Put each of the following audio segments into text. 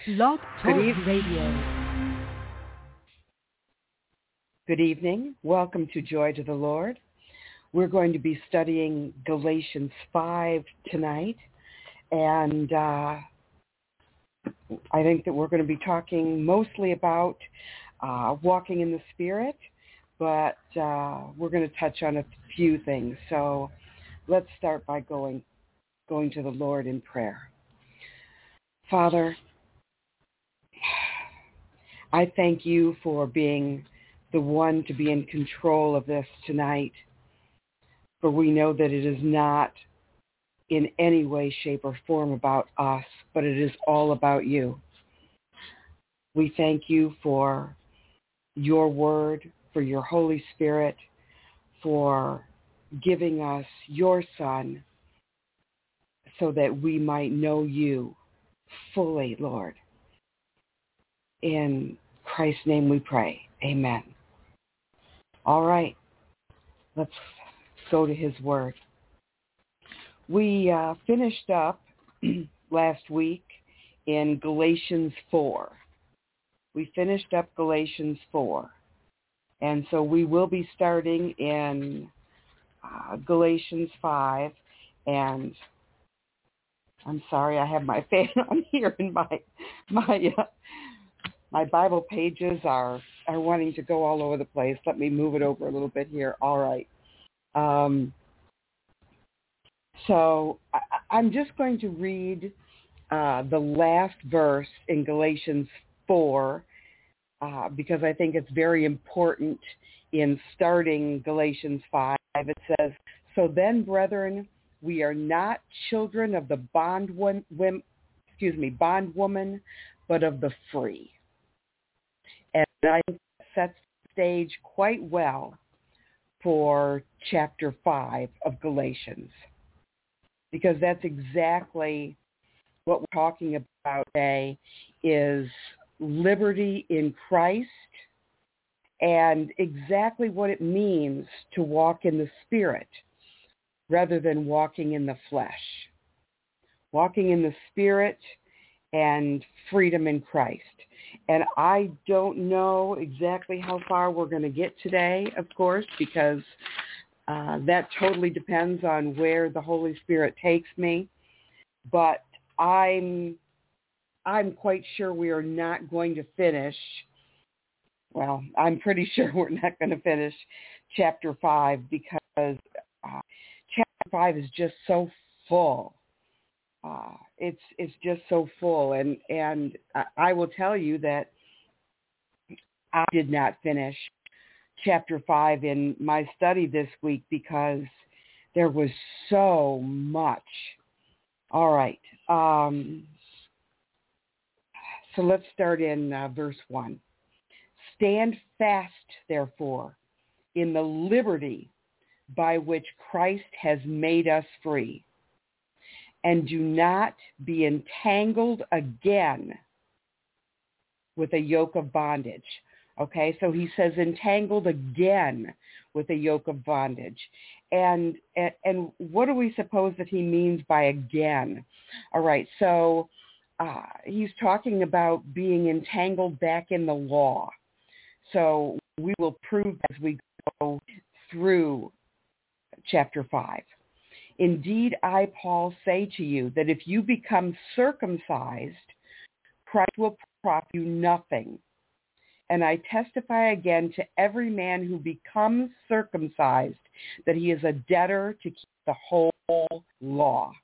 Blog Talk Good Radio. Good evening. Welcome to Joy to the Lord. We're going to be studying Galatians 5 tonight, and I think that we're going to be talking mostly about walking in the Spirit, but we're going to touch on a few things. So let's start by going to the Lord in prayer. Father, I thank you for being the one to be in control of this tonight, for we know that it is not in any way, shape, or form about us, but it is all about you. We thank you for your word, for your Holy Spirit, for giving us your Son so that we might know you fully, Lord. In Christ's name we pray. Amen. All right. Let's go to his word. We finished up last week in Galatians 4. We finished up Galatians 4. And so we will be starting in Galatians 5. And I'm sorry, I have my fan on here, and my Bible pages are wanting to go all over the place. Let me move it over a little bit here. All right. So I'm just going to read the last verse in Galatians 4 because I think it's very important in starting Galatians 5. It says, "So then, brethren, we are not children of the bondwoman, but of the free." And I think that sets the stage quite well for chapter 5 of Galatians, because that's exactly what we're talking about today, is liberty in Christ and exactly what it means to walk in the Spirit rather than walking in the flesh. Walking in the Spirit and freedom in Christ. And I don't know exactly how far we're going to get today, of course, because that totally depends on where the Holy Spirit takes me. But I'm quite sure we are not going to finish. Well, I'm pretty sure we're not going to finish chapter 5 because chapter 5 is just so full. It's just so full, and I will tell you that I did not finish chapter 5 in my study this week because there was so much. All right, so let's start in verse 1. "Stand fast, therefore, in the liberty by which Christ has made us free, and do not be entangled again with a yoke of bondage." Okay, so he says entangled again with a yoke of bondage. And what do we suppose that he means by again? All right, so he's talking about being entangled back in the law. So we will prove as we go through chapter 5. "Indeed, I, Paul, say to you that if you become circumcised, Christ will profit you nothing. And I testify again to every man who becomes circumcised that he is a debtor to keep the whole law."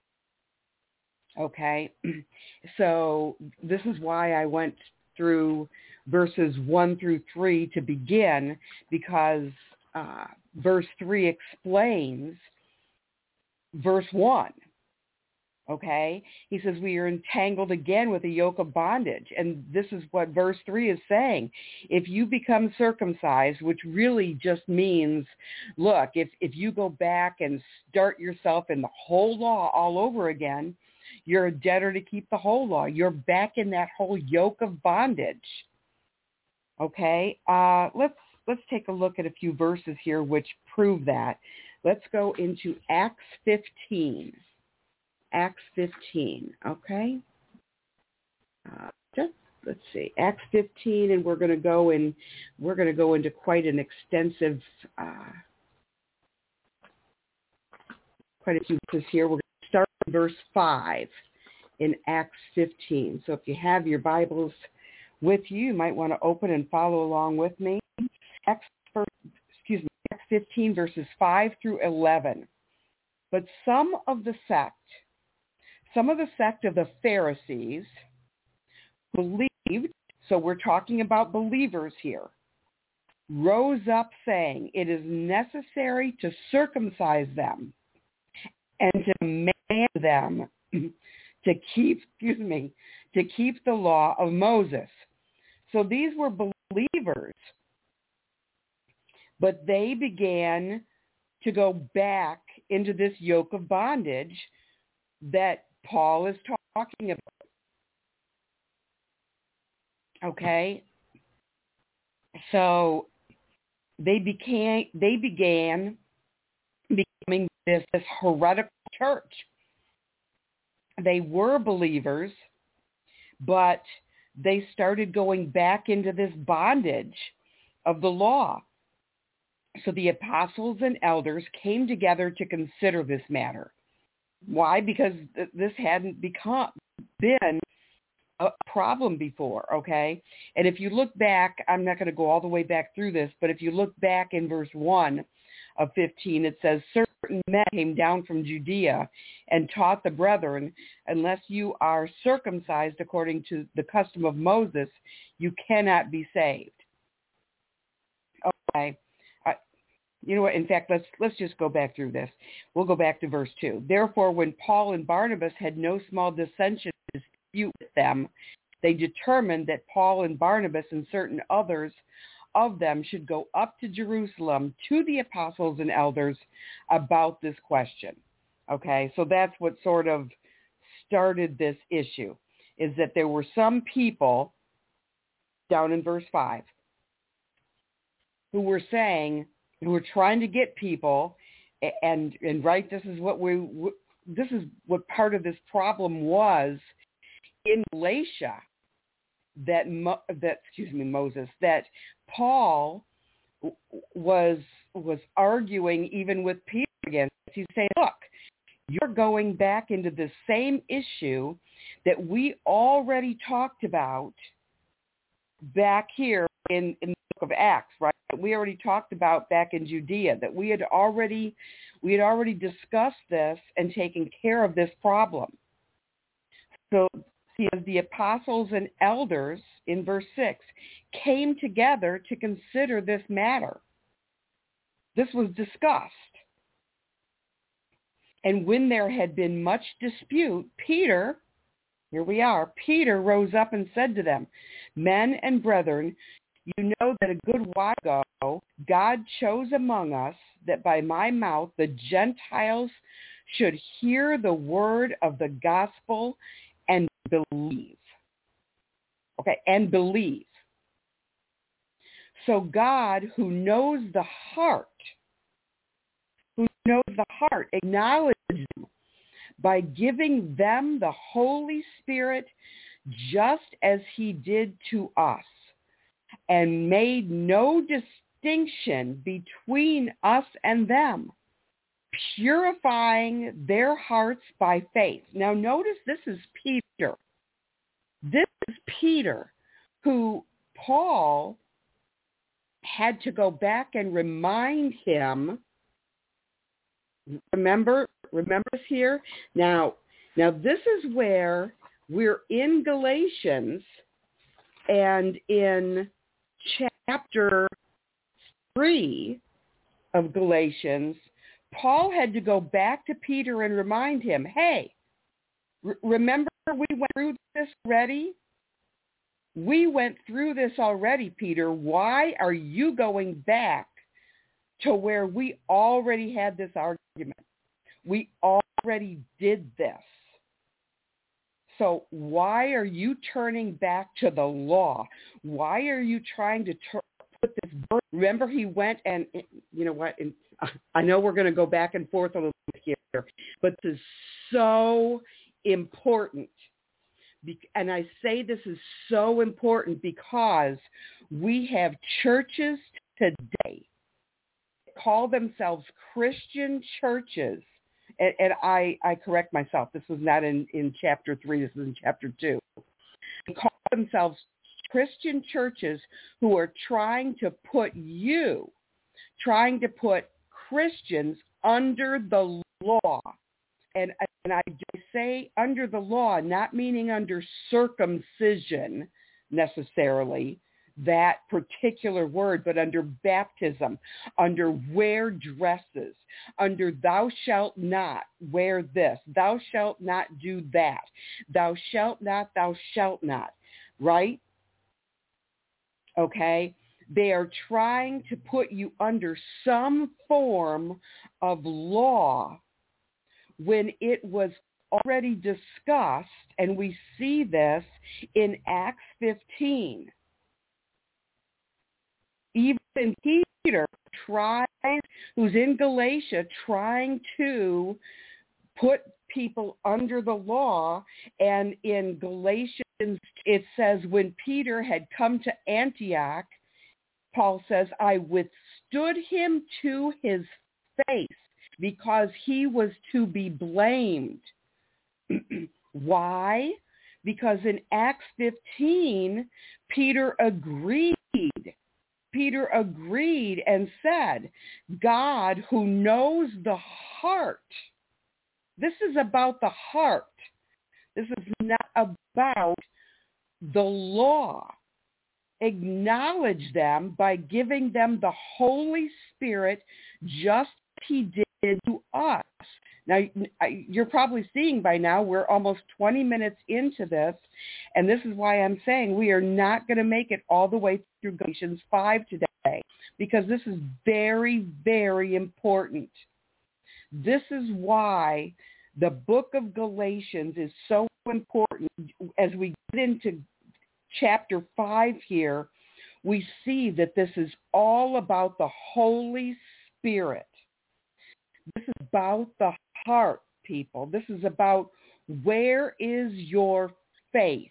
Okay, so this is why I went through verses 1 through 3 to begin, because verse 3 explains verse 1, okay? He says we are entangled again with a yoke of bondage. And this is what verse 3 is saying. If you become circumcised, which really just means, look, if you go back and start yourself in the whole law all over again, you're a debtor to keep the whole law. You're back in that whole yoke of bondage. Okay? Let's take a look at a few verses here which prove that. Let's go into Acts 15. Acts 15, okay? let's see, Acts 15, and we're going to go into quite an extensive, quite a few verses here. We're going to start in verse 5 in Acts 15. So if you have your Bibles with you, you might want to open and follow along with me. Acts 15, verses 5 through 11. But some of the sect of the Pharisees believed, so we're talking about believers here, rose up saying, it is necessary to circumcise them and to command them to keep the law of Moses. So these were believers, but they began to go back into this yoke of bondage that Paul is talking about. Okay? So they began becoming this heretical church. They were believers, but they started going back into this bondage of the law. So the apostles and elders came together to consider this matter. Why? Because this hadn't been a problem before, okay? And if you look back, I'm not going to go all the way back through this, but if you look back in verse 1 of 15, it says, certain men came down from Judea and taught the brethren, unless you are circumcised according to the custom of Moses, you cannot be saved. Okay. You know what? In fact, let's just go back through this. We'll go back to verse 2. Therefore, when Paul and Barnabas had no small dissension to dispute with them, they determined that Paul and Barnabas and certain others of them should go up to Jerusalem to the apostles and elders about this question. Okay, so that's what sort of started this issue, is that there were some people, down in verse 5, who were trying to get people, and right, this is what part of this problem was in Galatia, that Paul was arguing even with Peter against. He's saying, look, you're going back into the same issue that we already talked about back here in the book of Acts, right? We already talked about back in Judea, that we had already discussed this and taken care of this problem. So, see, as the apostles and elders in verse 6 came together to consider this matter, this was discussed. And when there had been much dispute, Peter rose up and said to them, men and brethren, you know that a good while ago God chose among us that by my mouth the Gentiles should hear the word of the gospel and believe. Okay, and believe. So God, who knows the heart, acknowledged them by giving them the Holy Spirit just as he did to us, and made no distinction between us and them, purifying their hearts by faith. Now notice this is Peter. This is Peter, who Paul had to go back and remind him. Remember this here? Now this is where we're in Galatians, and in chapter 3 of Galatians, Paul had to go back to Peter and remind him, hey, remember we went through this already? We went through this already, Peter. Why are you going back to where we already had this argument? We already did this. So why are you turning back to the law? Why are you trying to put this burden? Remember, he went and, you know what, and I know we're going to go back and forth a little bit here, but this is so important, And I say this is so important because we have churches today that call themselves Christian churches. And I correct myself. This was not in chapter 3. This is in chapter 2. They call themselves Christian churches who are trying to put Christians under the law. And I say under the law, not meaning under circumcision necessarily, that particular word, but under baptism, under wear dresses, under thou shalt not wear this, thou shalt not do that, thou shalt not, right? Okay? They are trying to put you under some form of law when it was already discussed, and we see this in Acts 15. Even Peter who's in Galatia, trying to put people under the law, and in Galatians it says when Peter had come to Antioch, Paul says, I withstood him to his face because he was to be blamed. Why? Because in Acts 15, Peter agreed and said, God who knows the heart. This is about the heart. This is not about the law. Acknowledge them by giving them the Holy Spirit just as he did to us. Now, you're probably seeing by now we're almost 20 minutes into this, and this is why I'm saying we are not going to make it all the way through Galatians 5 today, because this is very, very important. This is why the book of Galatians is so important. As we get into chapter 5 here, we see that this is all about the Holy Spirit. This is about the heart, people. This is about where is your faith.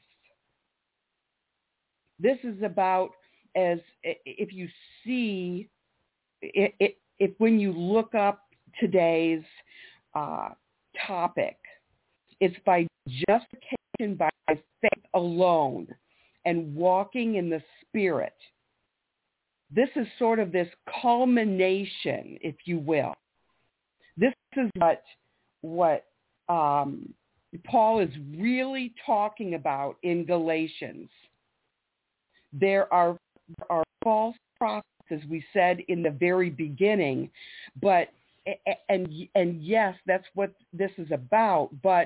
This is about, as if you see, if when you look up today's topic, it's by justification by faith alone and walking in the Spirit. This is sort of this culmination, if you will. This is what Paul is really talking about in Galatians. There are false prophets, as we said in the very beginning, but and yes, that's what this is about. But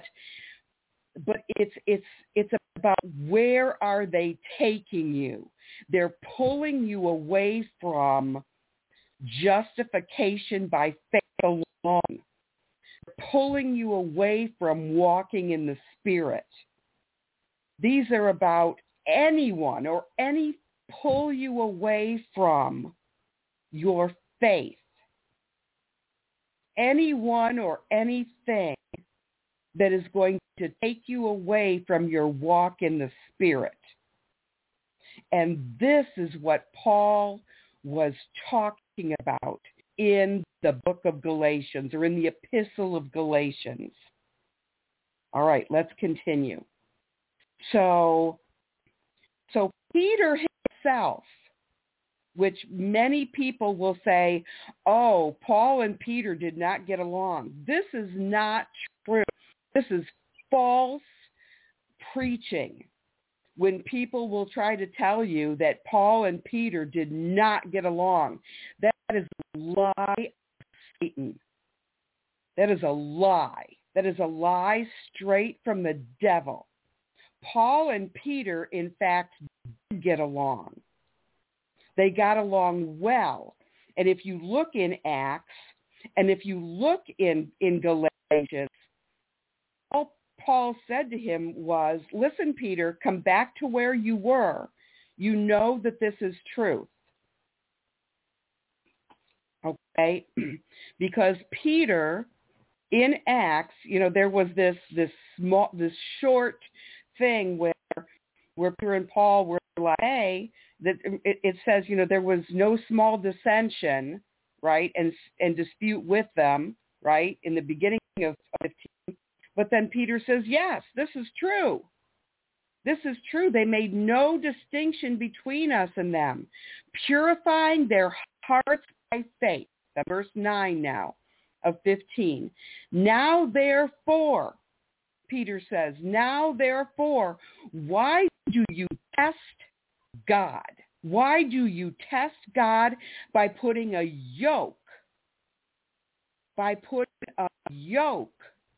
it's about where are they taking you? They're pulling you away from justification by faith alone. They're pulling you away from walking in the Spirit. These are about anyone or any pull you away from your faith. Anyone or anything that is going to take you away from your walk in the Spirit. And this is what Paul was talking about in the book of Galatians, or in the epistle of Galatians. All right, let's continue. So Peter himself, which many people will say, oh, Paul and Peter did not get along. This is not true. This is false preaching. When people will try to tell you that Paul and Peter did not get along, that is a lie of Satan. That is a lie. That is a lie straight from the devil. Paul and Peter, in fact, did get along. They got along well. And if you look in Acts, and if you look in Galatians, all Paul said to him was, listen, Peter, come back to where you were. You know that this is truth. Okay? Because Peter, in Acts, there was this short thing where Peter and Paul were like, hey, that it says, there was no small dissension, right, and dispute with them, right, in the beginning of 15. But then Peter says, yes, this is true. This is true. They made no distinction between us and them, purifying their hearts by faith. That's verse 9 now of 15. Now, therefore, Peter says, now, therefore, why do you test God? Why do you test God by putting a yoke? By putting a yoke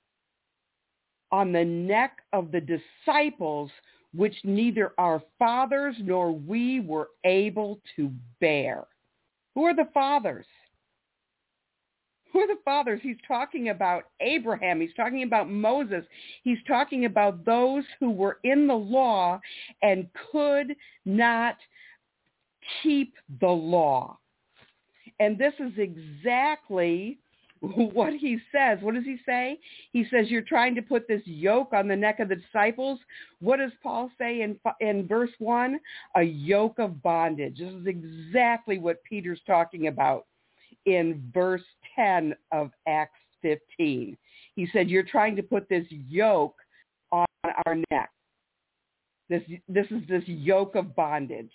on the neck of the disciples, which neither our fathers nor we were able to bear. Who are the fathers? Who are the fathers? He's talking about Abraham. He's talking about Moses. He's talking about those who were in the law and could not keep the law. And this is exactly what he says. What does he say? He says, you're trying to put this yoke on the neck of the disciples. What does Paul say in verse 1? A yoke of bondage. This is exactly what Peter's talking about in verse 10 of Acts 15. He said, you're trying to put this yoke on our neck. This is this yoke of bondage.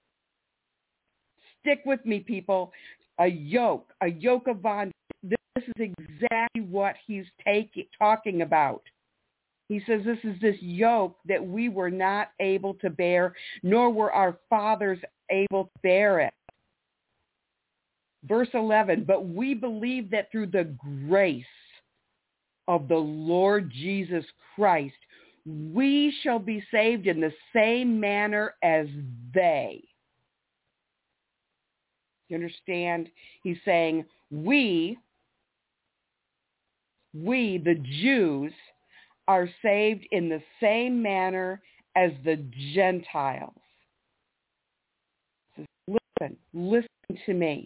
Stick with me, people. A yoke of bondage. This is exactly what he's talking about. He says this is this yoke that we were not able to bear, nor were our fathers able to bear it. Verse 11, but we believe that through the grace of the Lord Jesus Christ, we shall be saved in the same manner as they. You understand? He's saying we, the Jews, are saved in the same manner as the Gentiles. He says, listen to me.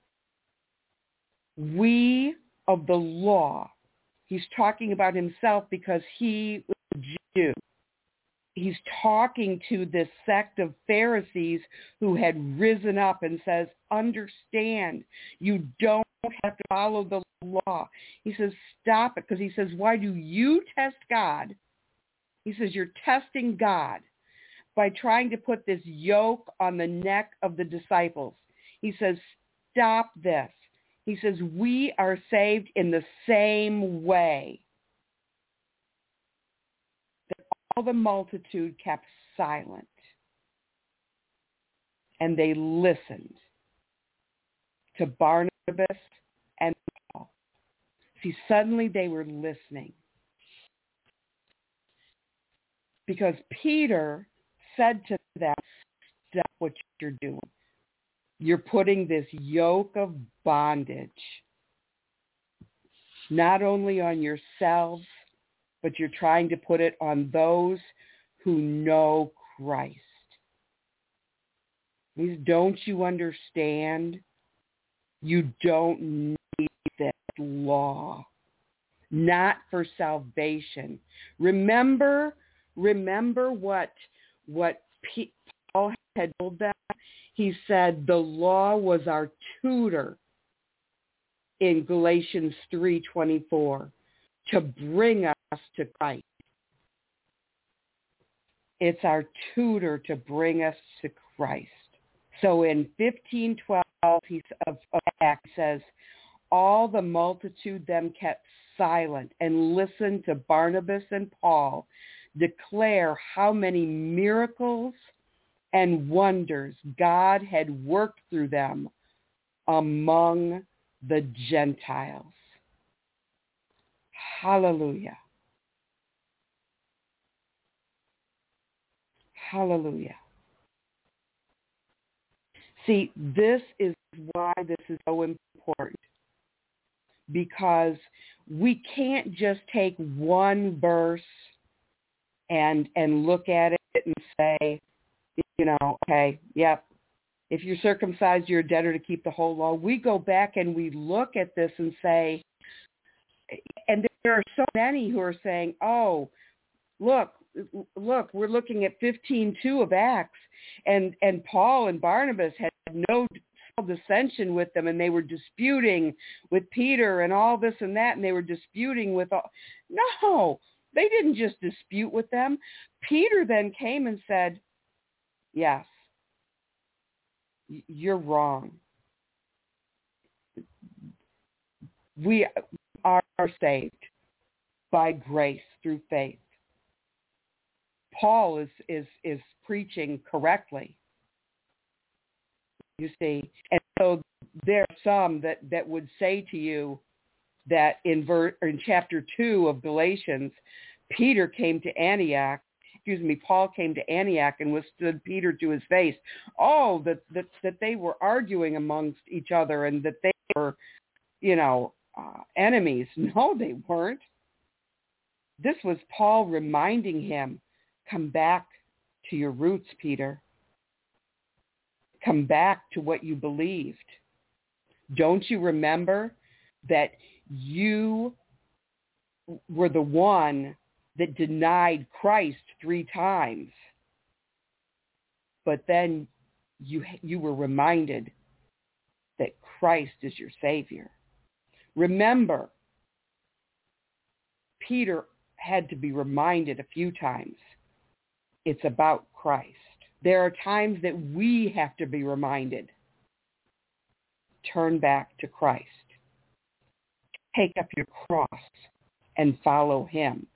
We of the law. He's talking about himself because he was a Jew. He's talking to this sect of Pharisees who had risen up and says, understand, you don't have to follow the law. He says, stop it, because he says, why do you test God? He says, you're testing God by trying to put this yoke on the neck of the disciples. He says, stop this. He says, we are saved in the same way. That all the multitude kept silent, and they listened to Barnabas and Paul. See, suddenly they were listening. Because Peter said to them, stop what you're doing. You're putting this yoke of bondage not only on yourselves, but you're trying to put it on those who know Christ. Please, don't you understand? You don't need this law, not for salvation. Remember what Paul had told them? He said the law was our tutor in Galatians 3:24 to bring us to Christ. It's our tutor to bring us to Christ. So in 15:12 of Acts says, all the multitude then kept silent and listened to Barnabas and Paul declare how many miracles and wonders God had worked through them among the Gentiles. Hallelujah. Hallelujah. See, this is why this is so important, because we can't just take one verse and look at it and say, okay, yep, if you're circumcised, you're a debtor to keep the whole law. We go back and we look at this and say, and there are so many who are saying, oh, look, look, we're looking at 15:2 of Acts, and Paul and Barnabas had no dissension with them, and they were disputing with Peter and all this and that, and they were disputing with all. No, they didn't just dispute with them. Peter then came and said, yes, you're wrong. We are saved by grace through faith. Paul is preaching correctly, you see. And so there are some that would say to you that in chapter 2 of Galatians, Paul came to Antioch and withstood Peter to his face. Oh, that they were arguing amongst each other and that they were, enemies. No, they weren't. This was Paul reminding him, come back to your roots, Peter. Come back to what you believed. Don't you remember that you were the one that denied Christ 3 times? But then you were reminded that Christ is your Savior. Remember, Peter had to be reminded a few times. It's about Christ. There are times that we have to be reminded. Turn back to Christ. Take up your cross and follow him.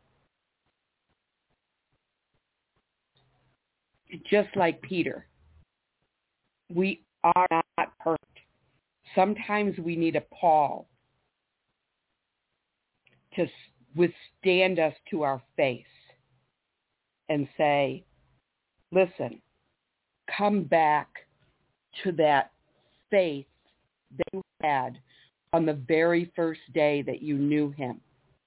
Just like Peter, we are not perfect. Sometimes we need a Paul to withstand us to our face and say, listen, come back to that faith that you had on the very first day that you knew him.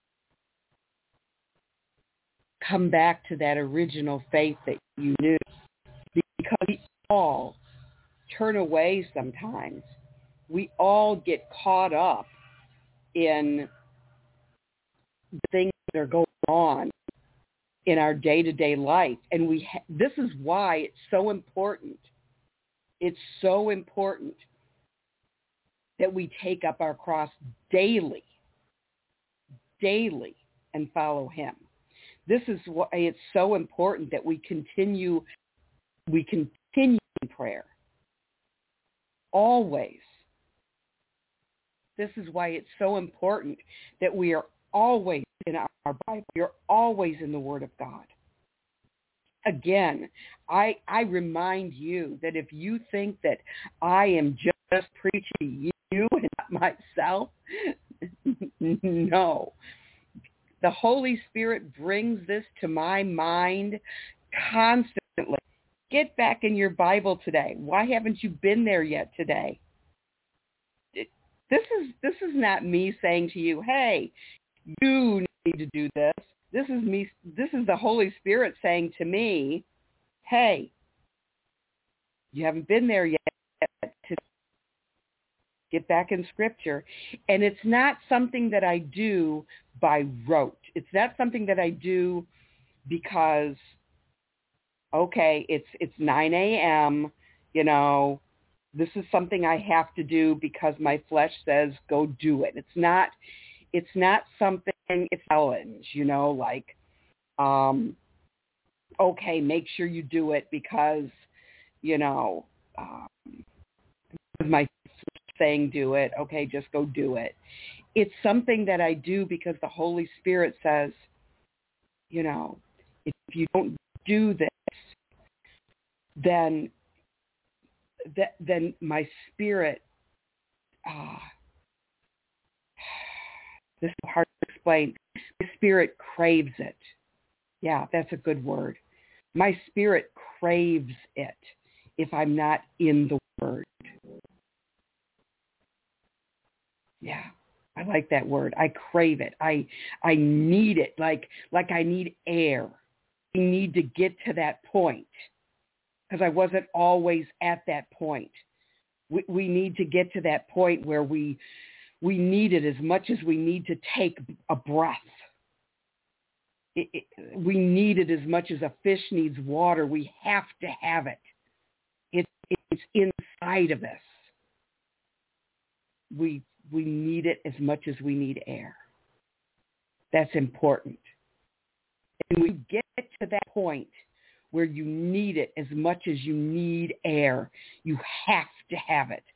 Come back to that original faith that you knew, because we all turn away sometimes. We all get caught up in the things that are going on in our day-to-day life. And this is why it's so important. It's so important that we take up our cross daily, and follow him. This is why it's so important that we continue in prayer. Always. This is why it's so important that we are always in our Bible. You're always in the Word of God. Again, I remind you that if you think that I am just preaching to you and not myself, no. The Holy Spirit brings this to my mind constantly. Get back in your Bible today. Why haven't you been there yet today? This is not me saying to you, hey, you need to do this. This is the Holy Spirit saying to me, hey, you haven't been there yet. Get back in Scripture. And it's not something that I do by rote. It's not something that I do because, okay, it's 9 a.m., this is something I have to do because my flesh says go do it. It's not something, it's a challenge, like, okay, make sure you do it because, my saying do it. Okay, just go do it. It's something that I do because the Holy Spirit says, if you don't do this, then my spirit, this is hard to explain. My spirit craves it. Yeah, that's a good word. My spirit craves it if I'm not in the Word. Yeah, I like that word. I crave it. I need it like I need air. I need to get to that point because I wasn't always at that point. We need to get to that point where we need it as much as we need to take a breath. We need it as much as a fish needs water. We have to have it. It's inside of us. We need it as much as we need air. That's important. And we get to that point where you need it as much as you need air. You have to have it.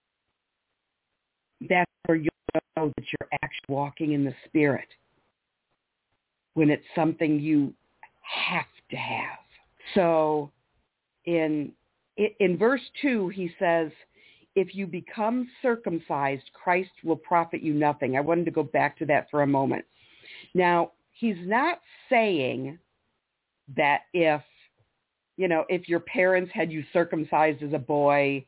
That's where you'll know that you're actually walking in the Spirit, when it's something you have to have. So in verse 2, he says, if you become circumcised, Christ will profit you nothing. I wanted to go back to that for a moment. Now, he's not saying that if your parents had you circumcised as a boy,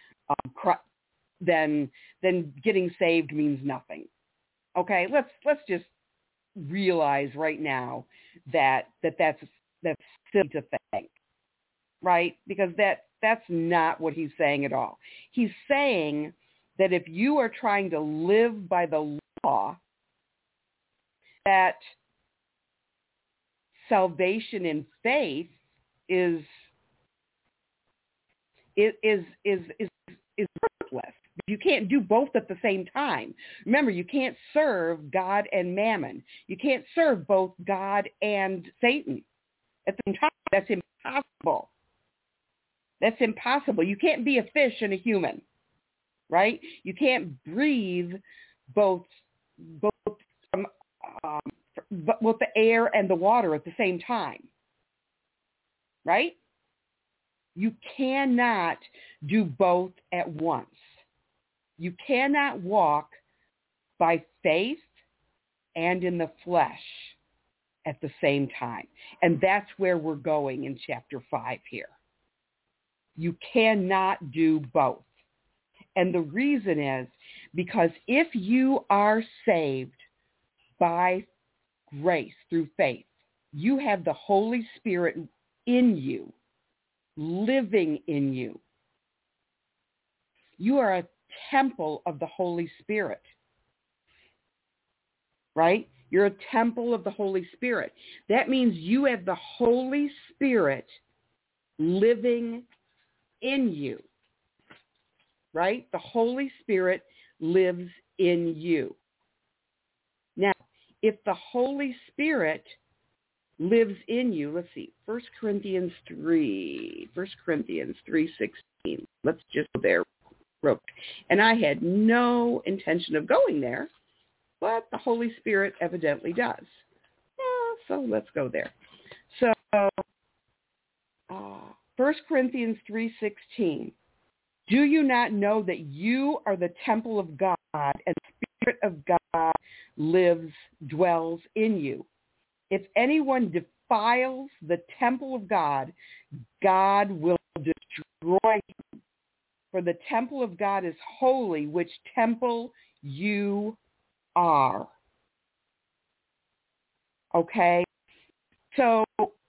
then getting saved means nothing. Okay, let's just realize right now that's silly to think, right? Because that's not what he's saying at all. He's saying that if you are trying to live by the law, that salvation in faith is worthless. You can't do both at the same time. Remember, you can't serve God and mammon. You can't serve both God and Satan at the same time. That's impossible. That's impossible. You can't be a fish and a human, right? You can't breathe both from both the air and the water at the same time, right? You cannot do both at once. You cannot walk by faith and in the flesh at the same time. And that's where we're going in chapter 5 here. You cannot do both. And the reason is because if you are saved by grace through faith, you have the Holy Spirit in you, living in you. You are a temple of the Holy Spirit, right? You're a temple of the Holy Spirit. That means you have the Holy Spirit living in you, right? The Holy Spirit lives in you. Now, if the Holy Spirit lives in you, let's see, 1 Corinthians 3:16. Let's just go there. And I had no intention of going there, but the Holy Spirit evidently does. So let's go there. So 1 Corinthians 3:16. Do you not know that you are the temple of God and the Spirit of God dwells in you? If anyone defiles the temple of God, God will destroy him. For the temple of God is holy, which temple you are. Okay? So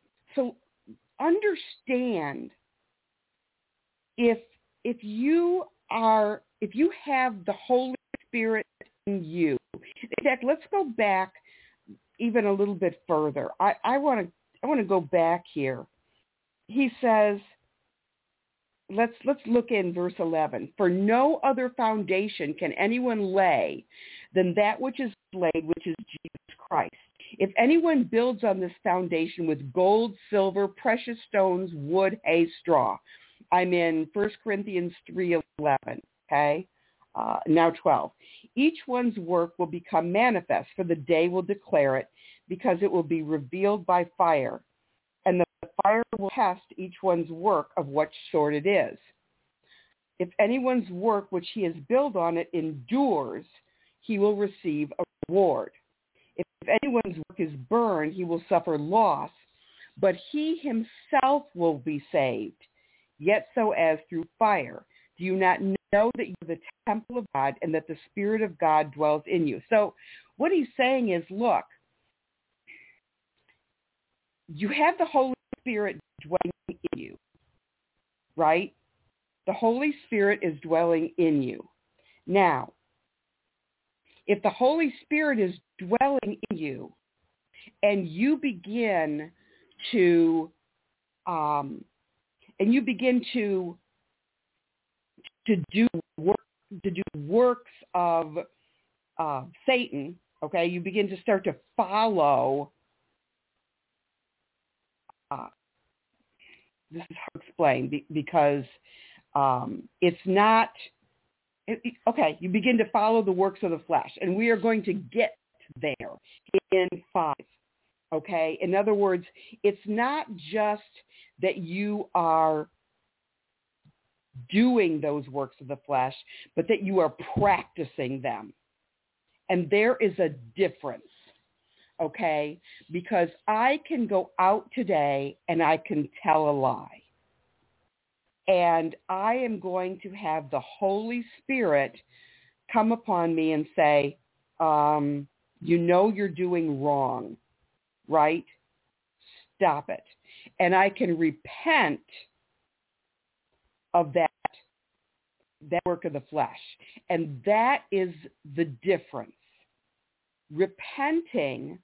understand, if you have the Holy Spirit in you. In fact, let's go back even a little bit further. I want to go back here. He says, let's look in verse 11. For no other foundation can anyone lay than that which is laid, which is Jesus Christ. If anyone builds on this foundation with gold, silver, precious stones, wood, hay, straw. I'm in 1 Corinthians 3:11, okay? Now 12. Each one's work will become manifest, for the day will declare it, because it will be revealed by fire. And the fire will test each one's work of what sort it is. If anyone's work which he has built on it endures, he will receive a reward. If anyone's work is burned, he will suffer loss, but he himself will be saved, yet so as through fire. Do you not know that you are the temple of God and that the Spirit of God dwells in you? So what he's saying is, look, you have the Holy Spirit dwelling in you, right? The Holy Spirit is dwelling in you. Now, if the Holy Spirit is dwelling in you, and you begin to do works of Satan. Okay, you begin to start to follow. This is hard to explain because it's not. Okay, you begin to follow the works of the flesh, and we are going to get there in 5. Okay, in other words, it's not just that you are doing those works of the flesh, but that you are practicing them. And there is a difference, okay? Because I can go out today and I can tell a lie. And I am going to have the Holy Spirit come upon me and say, you know you're doing wrong, right? Stop it. And I can repent of that work of the flesh. And that is the difference. Repenting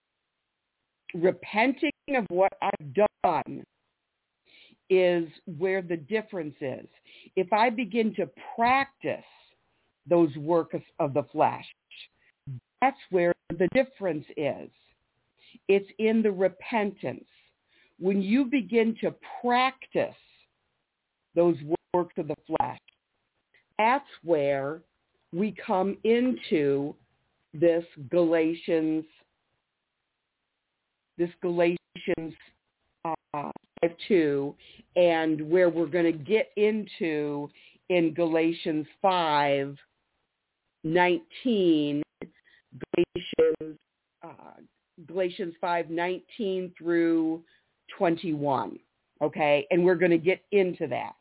of what I've done is where the difference is. If I begin to practice those works of the flesh, that's where the difference is. It's in the repentance. When you begin to practice those works of the flesh, that's where we come into this Galatians 5:2, and where we're going to get into in Galatians 5:19, Galatians 5:19 through 21. Okay, and we're going to get into that.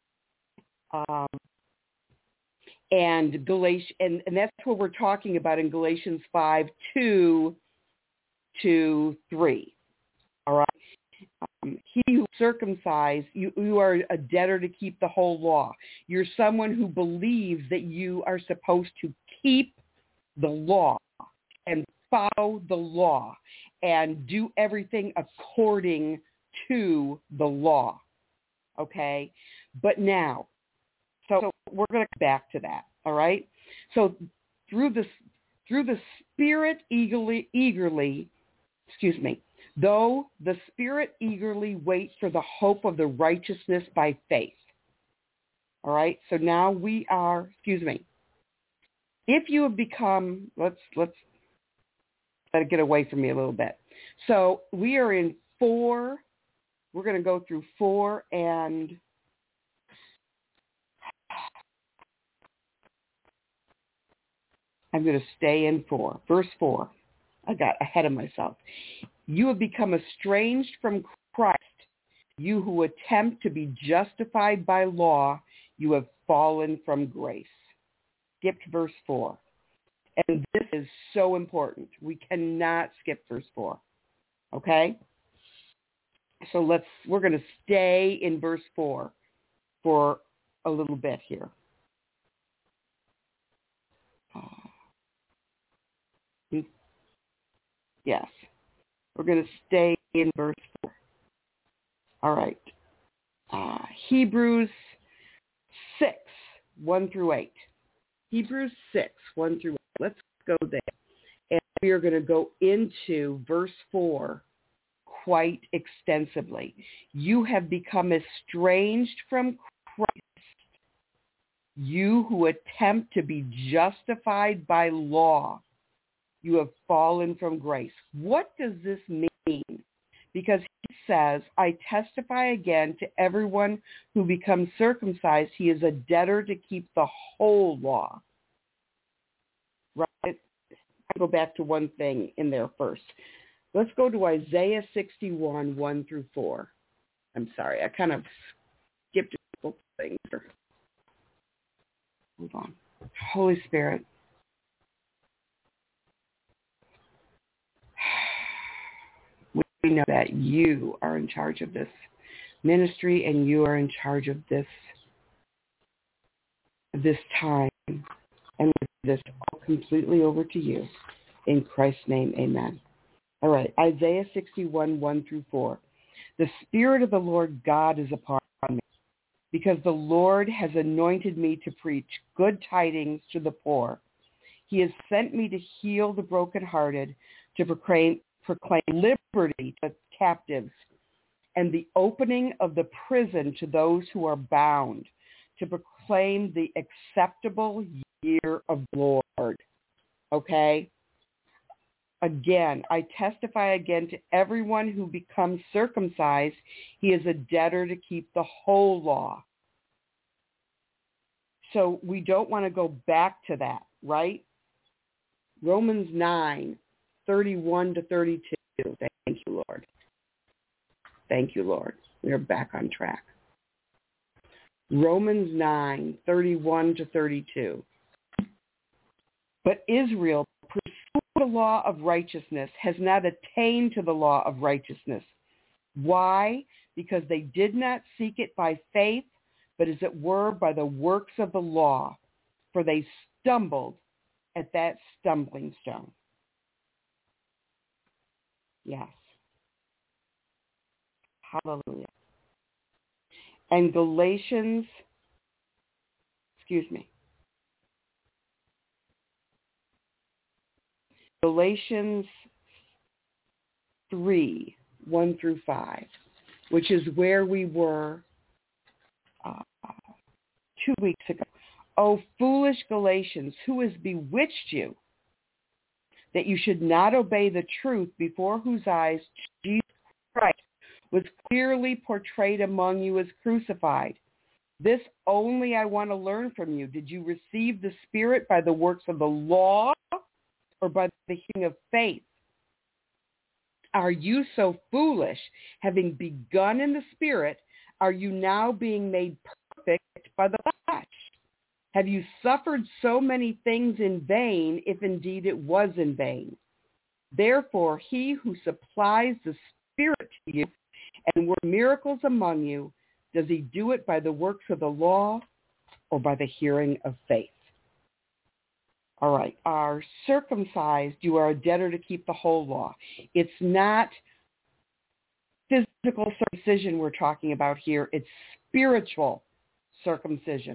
And that's what we're talking about in Galatians 5:2 to 3. All right. He who circumcised, you are a debtor to keep the whole law. You're someone who believes that you are supposed to keep the law and follow the law and do everything according to the law. Okay? But now, so we're going to come back to that, all right? So through the Spirit though the Spirit eagerly waits for the hope of the righteousness by faith. All right? So now we are, if you have become, let's let it get away from me a little bit. So we are in 4. We're going to go through 4 and I'm going to stay in 4. Verse 4. I got ahead of myself. You have become estranged from Christ. You who attempt to be justified by law, you have fallen from grace. Skip to verse 4. And this is so important. We cannot skip verse 4. Okay? So we're going to stay in verse 4 for a little bit here. Yes. We're going to stay in verse 4. All right. Hebrews 6, 1 through 8. Hebrews 6, 1 through 8. Let's go there. And we are going to go into verse 4 quite extensively. You have become estranged from Christ, you who attempt to be justified by law. You have fallen from grace. What does this mean? Because he says, I testify again to everyone who becomes circumcised, he is a debtor to keep the whole law. Right? I'll go back to one thing in there first. Let's go to Isaiah 61, 1 through 4. I'm sorry, I kind of skipped a couple things. Hold on. Holy Spirit. We know that you are in charge of this ministry and you are in charge of this time. And this all completely over to you. In Christ's name, amen. All right, Isaiah 61, 1 through 4. The Spirit of the Lord God is upon me, because the Lord has anointed me to preach good tidings to the poor. He has sent me to heal the brokenhearted, to proclaim liberty to captives, and the opening of the prison to those who are bound, to proclaim the acceptable year of the Lord. Okay? Again, I testify again to everyone who becomes circumcised, he is a debtor to keep the whole law. So we don't want to go back to that, right? Romans 9, 31 to 32. Thank you, Lord. Thank you, Lord. We are back on track. Romans 9, 31 to 32. But Israel, pursuing the law of righteousness, has not attained to the law of righteousness. Why? Because they did not seek it by faith, but as it were by the works of the law. For they stumbled at that stumbling stone. Yes. Hallelujah. And Galatians 3, 1 through 5, which is where we were 2 weeks ago. O foolish Galatians, who has bewitched you, that you should not obey the truth, before whose eyes Jesus Christ was clearly portrayed among you as crucified? This only I want to learn from you. Did you receive the Spirit by the works of the law or by the hearing of faith? Are you so foolish? Having begun in the Spirit, are you now being made perfect by the flesh? Have you suffered so many things in vain, if indeed it was in vain? Therefore, he who supplies the Spirit to you and works miracles among you, does he do it by the works of the law or by the hearing of faith? All right, are circumcised, you are a debtor to keep the whole law. It's not physical circumcision we're talking about here. It's spiritual circumcision.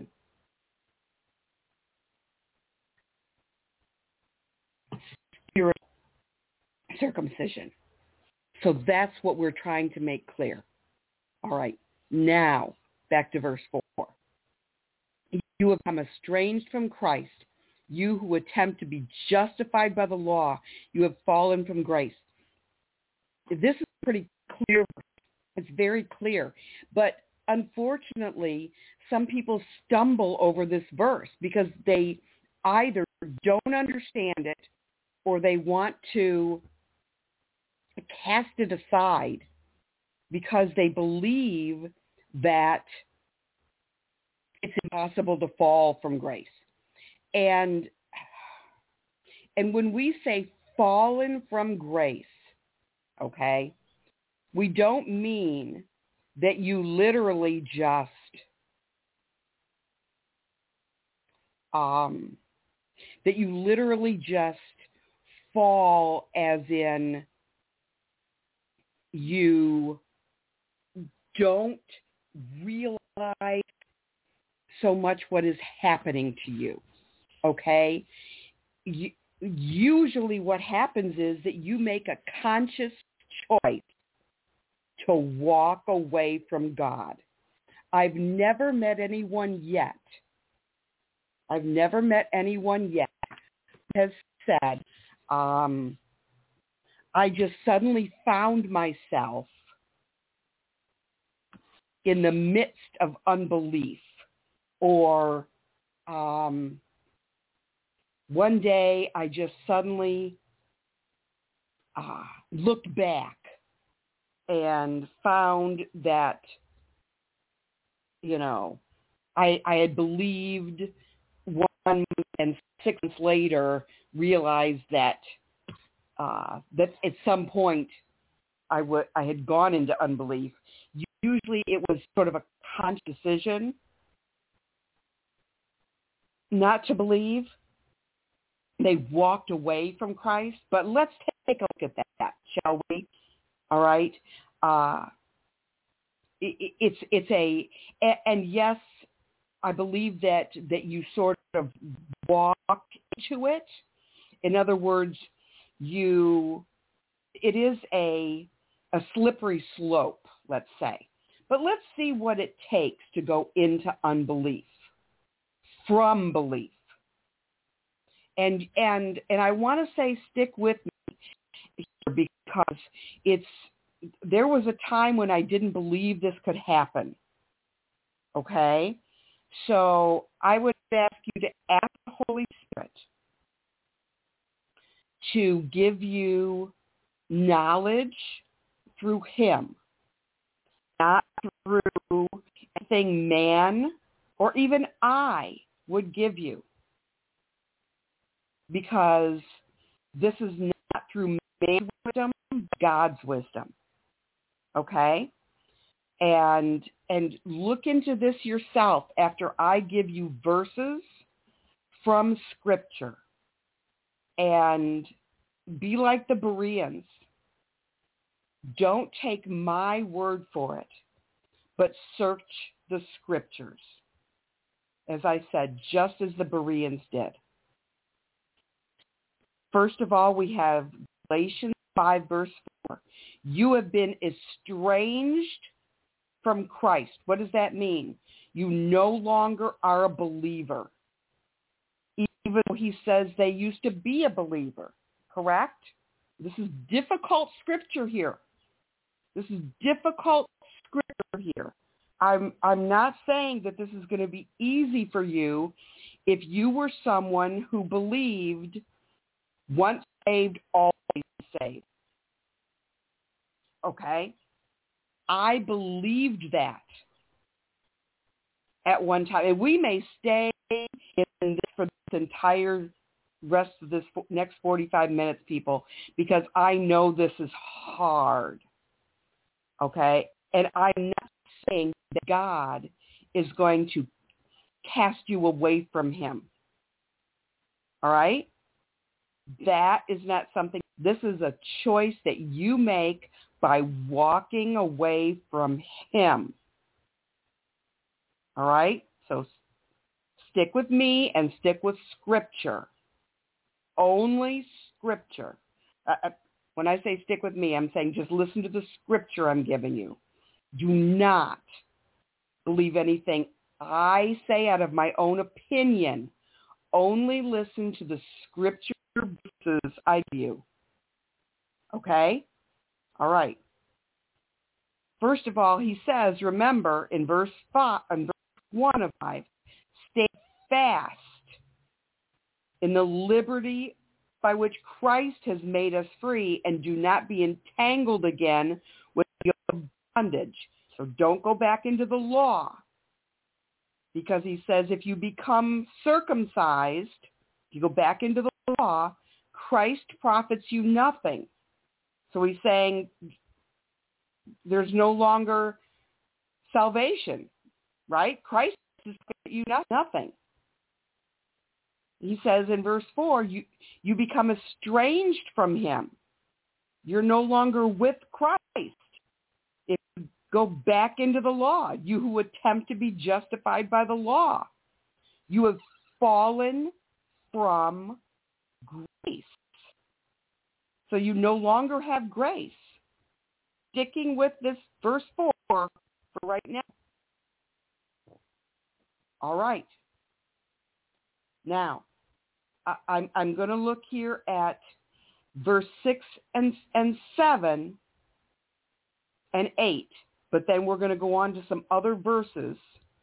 Spiritual circumcision. So that's what we're trying to make clear. All right, now back to verse 4. You have become estranged from Christ. You who attempt to be justified by the law, you have fallen from grace. This is pretty clear. It's very clear. But unfortunately, some people stumble over this verse because they either don't understand it or they want to cast it aside because they believe that it's impossible to fall from grace. And when we say fallen from grace, okay, we don't mean that you literally just fall as in you don't realize so much what is happening to you, okay? Usually what happens is that you make a conscious choice to walk away from God. I've never met anyone yet who has said, I just suddenly found myself in the midst of unbelief, or one day I just suddenly looked back and found that, I had believed 1 month and 6 months later realized that that at some point I had gone into unbelief. Usually it was sort of a conscious decision not to believe. They walked away from Christ. But let's take a look at that, shall we? All right. And yes, I believe that you sort of walk into it. In other words, it is a slippery slope, let's say. But let's see what it takes to go into unbelief from belief. And I want to say stick with me here because there was a time when I didn't believe this could happen. Okay? So I would ask you to ask the Holy Spirit to give you knowledge through him, not through anything man or even I would give you, because this is not through man's wisdom, but God's wisdom. Okay? And look into this yourself after I give you verses from Scripture. And be like the Bereans. Don't take my word for it, but search the Scriptures. As I said, just as the Bereans did. First of all, we have Galatians 5, verse 4. You have been estranged from Christ. What does that mean? You no longer are a believer, even though he says they used to be a believer. Correct? This is difficult scripture here. This is difficult scripture here. I'm not saying that this is going to be easy for you if you were someone who believed once saved, always saved. Okay? I believed that at one time. And we may stay in this for this entire rest of this next 45 minutes, people, because I know this is hard. Okay? And I'm not saying that God is going to cast you away from him. All right? That is not something. This is a choice that you make by walking away from him. All right? So stick with me and stick with Scripture. Only Scripture. When I say stick with me, I'm saying just listen to the Scripture I'm giving you. Do not believe anything I say out of my own opinion. Only listen to the Scripture verses I give you. Okay? All right. First of all, he says, remember, in verse 1 of 5, stay fast in the liberty by which Christ has made us free, and do not be entangled again with your bondage. So don't go back into the law, because he says if you become circumcised, you go back into the law, Christ profits you nothing. So he's saying there's no longer salvation, right? Christ is you nothing. He says in verse 4, you become estranged from him. You're no longer with Christ. If you go back into the law, you who attempt to be justified by the law, you have fallen from grace. So you no longer have grace. Sticking with this verse 4 for right now. All right. Now, I'm going to look here at verse 6 and 7 and 8, but then we're going to go on to some other verses.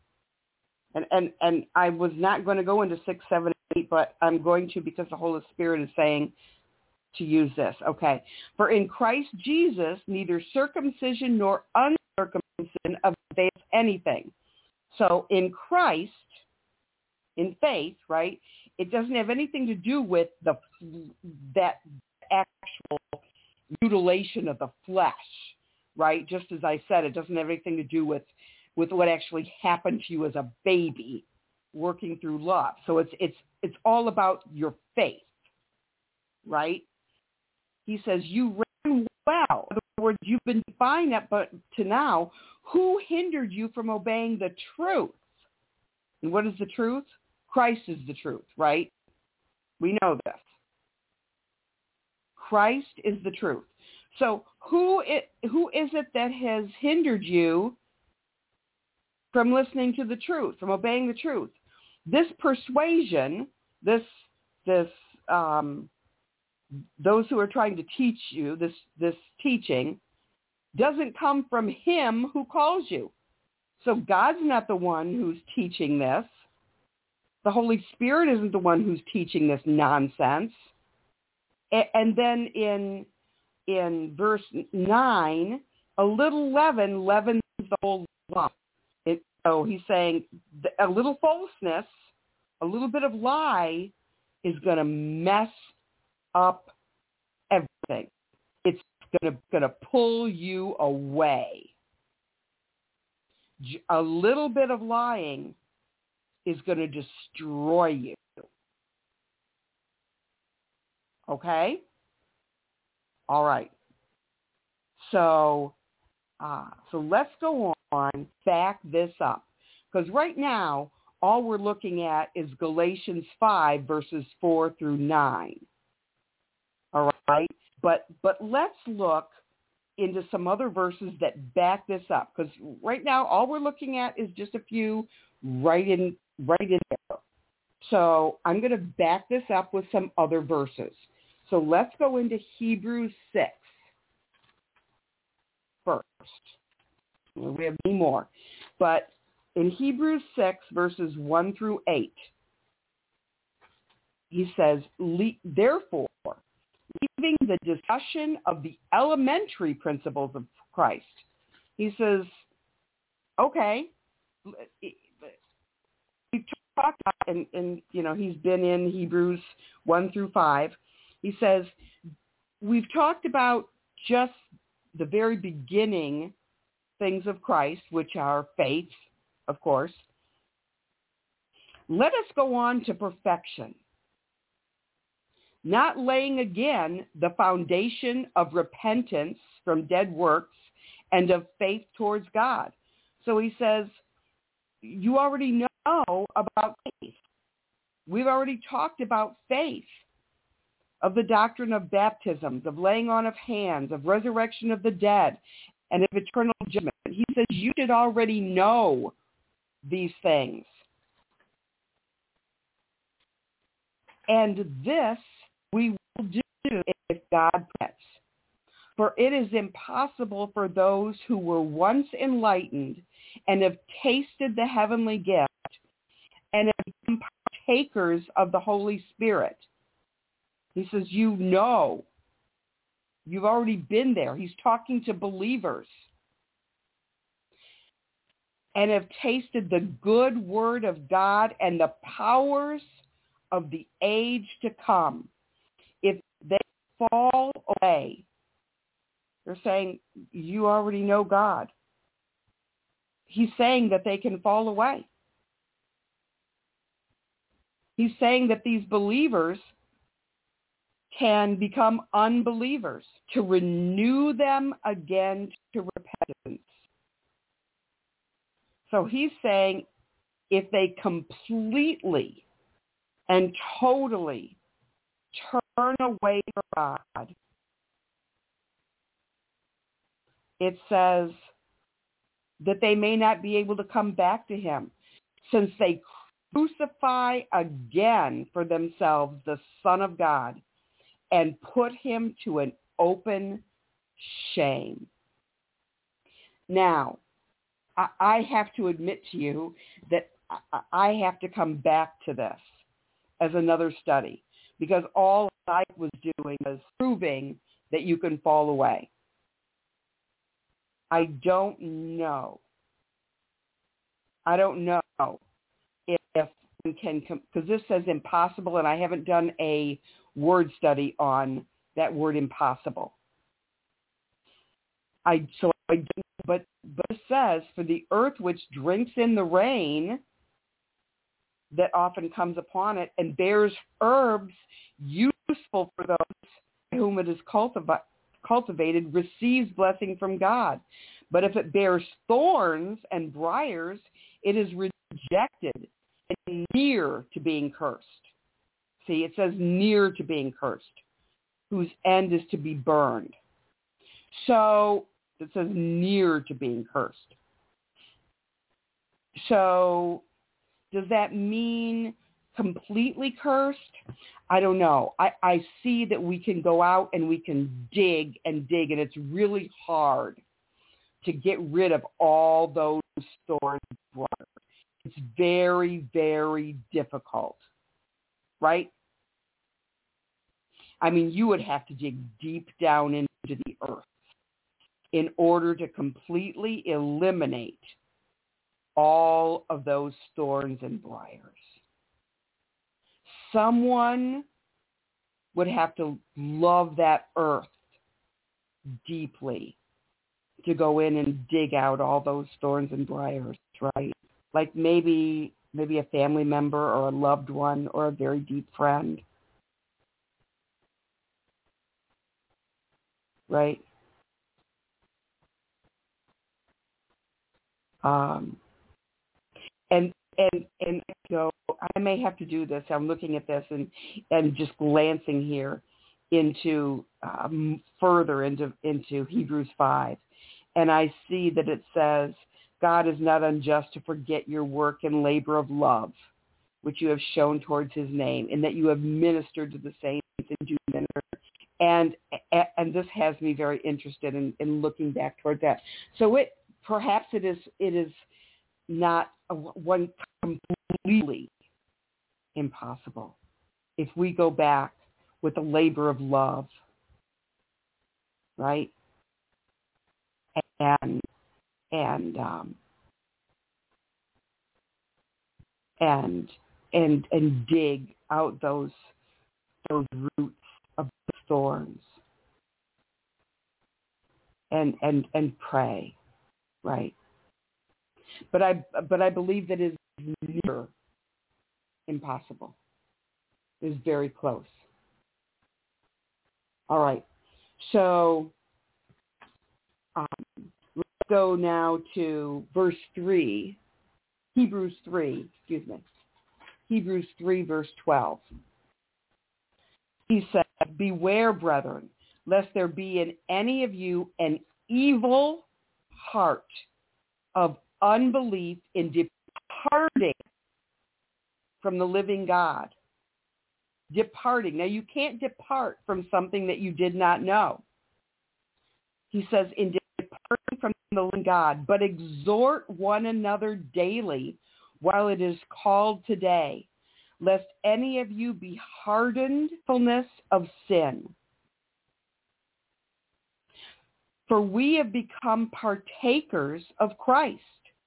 And I was not going to go into 6, 7, and 8, but I'm going to because the Holy Spirit is saying to use this. Okay. For in Christ Jesus, neither circumcision nor uncircumcision avails anything. So in Christ, in faith, right, it doesn't have anything to do with that actual mutilation of the flesh, right? Just as I said, it doesn't have anything to do with what actually happened to you as a baby working through love. So it's all about your faith, right? He says, you ran now. In other words, you've been defined up to now. Who hindered you from obeying the truth? And what is the truth? Christ is the truth, right? We know this. Christ is the truth. So who is it that has hindered you from listening to the truth, from obeying the truth? This persuasion, those who are trying to teach you, this teaching, doesn't come from him who calls you. So God's not the one who's teaching this. The Holy Spirit isn't the one who's teaching this nonsense. And then in verse 9, a little leaven leavens the whole lump. So he's saying a little falseness, a little bit of lie is going to mess up everything. It's going to pull you away. A little bit of lying is going to destroy you. Okay? All right. So let's go on, back this up. Because right now, all we're looking at is Galatians 5, verses 4 through 9. All right? But let's look into some other verses that back this up. Because right now, all we're looking at is just a few right in there. So I'm going to back this up with some other verses. So let's go into Hebrews 6 first. We have many more. But in Hebrews 6, verses 1 through 8, he says, therefore, leaving the discussion of the elementary principles of Christ, he says, okay, we've talked about, and he's been in Hebrews 1 through 5. He says, we've talked about just the very beginning things of Christ, which are faith, of course. Let us go on to perfection, not laying again the foundation of repentance from dead works and of faith towards God. So he says, you already know about faith. We've already talked about faith, of the doctrine of baptisms, of laying on of hands, of resurrection of the dead, and of eternal judgment. He says you should already know these things. And this we will do if God permits. For it is impossible for those who were once enlightened and have tasted the heavenly gift and have become partakers of the Holy Spirit. He says, you've already been there. He's talking to believers. And have tasted the good word of God and the powers of the age to come. If they fall away, they're saying, you already know God. He's saying that they can fall away. He's saying that these believers can become unbelievers, to renew them again to repentance. So he's saying if they completely and totally turn away from God, it says that they may not be able to come back to him, since they crucify again for themselves the Son of God and put him to an open shame. Now, I have to admit to you that I have to come back to this as another study, because all I was doing was proving that you can fall away. I don't know if we can, because this says impossible, and I haven't done a word study on that word impossible. But it says, for the earth which drinks in the rain that often comes upon it and bears herbs useful for those by whom it is cultivated receives blessing from God. But if it bears thorns and briars, it is rejected and near to being cursed. See, it says near to being cursed, whose end is to be burned. So it says near to being cursed. So does that mean completely cursed? I don't know. I see that we can go out and we can dig and dig, and it's really hard to get rid of all those thorns and briars. It's very, very difficult, right? I mean, you would have to dig deep down into the earth in order to completely eliminate all of those thorns and briars. Someone would have to love that earth deeply to go in and dig out all those thorns and briars, right? Like maybe a family member or a loved one or a very deep friend, right? And so I may have to do this. I'm looking at this and just glancing here into further into Hebrews 5, and I see that it says, God is not unjust to forget your work and labor of love, which you have shown towards his name, and that you have ministered to the saints and do minister. And this has me very interested in looking back toward that. So perhaps it is not one completely impossible if we go back with the labor of love, right? And dig out those roots of the thorns and pray, right? But I believe that is near impossible. It is very close. All right. So let's go now to verse 3, Hebrews 3, verse 12. He said, beware, brethren, lest there be in any of you an evil heart of unbelief in departing from the living God. Departing. Now, you can't depart from something that you did not know. He says, in departing from the living God, but exhort one another daily while it is called today, lest any of you be hardened fullness of sin. For we have become partakers of Christ,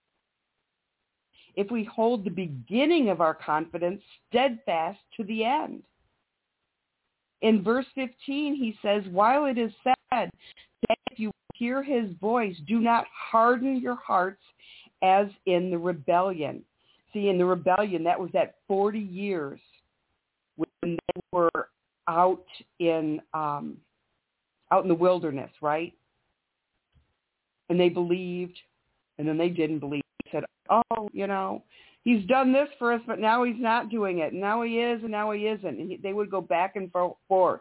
if we hold the beginning of our confidence steadfast to the end. In verse 15, he says, while it is said that if you hear his voice, do not harden your hearts as in the rebellion. See, in the rebellion, that was that 40 years when they were out in the wilderness, right? And they believed, and then they didn't believe. They said, oh, he's done this for us, but now he's not doing it. And now he is, and now he isn't. And they would go back and forth.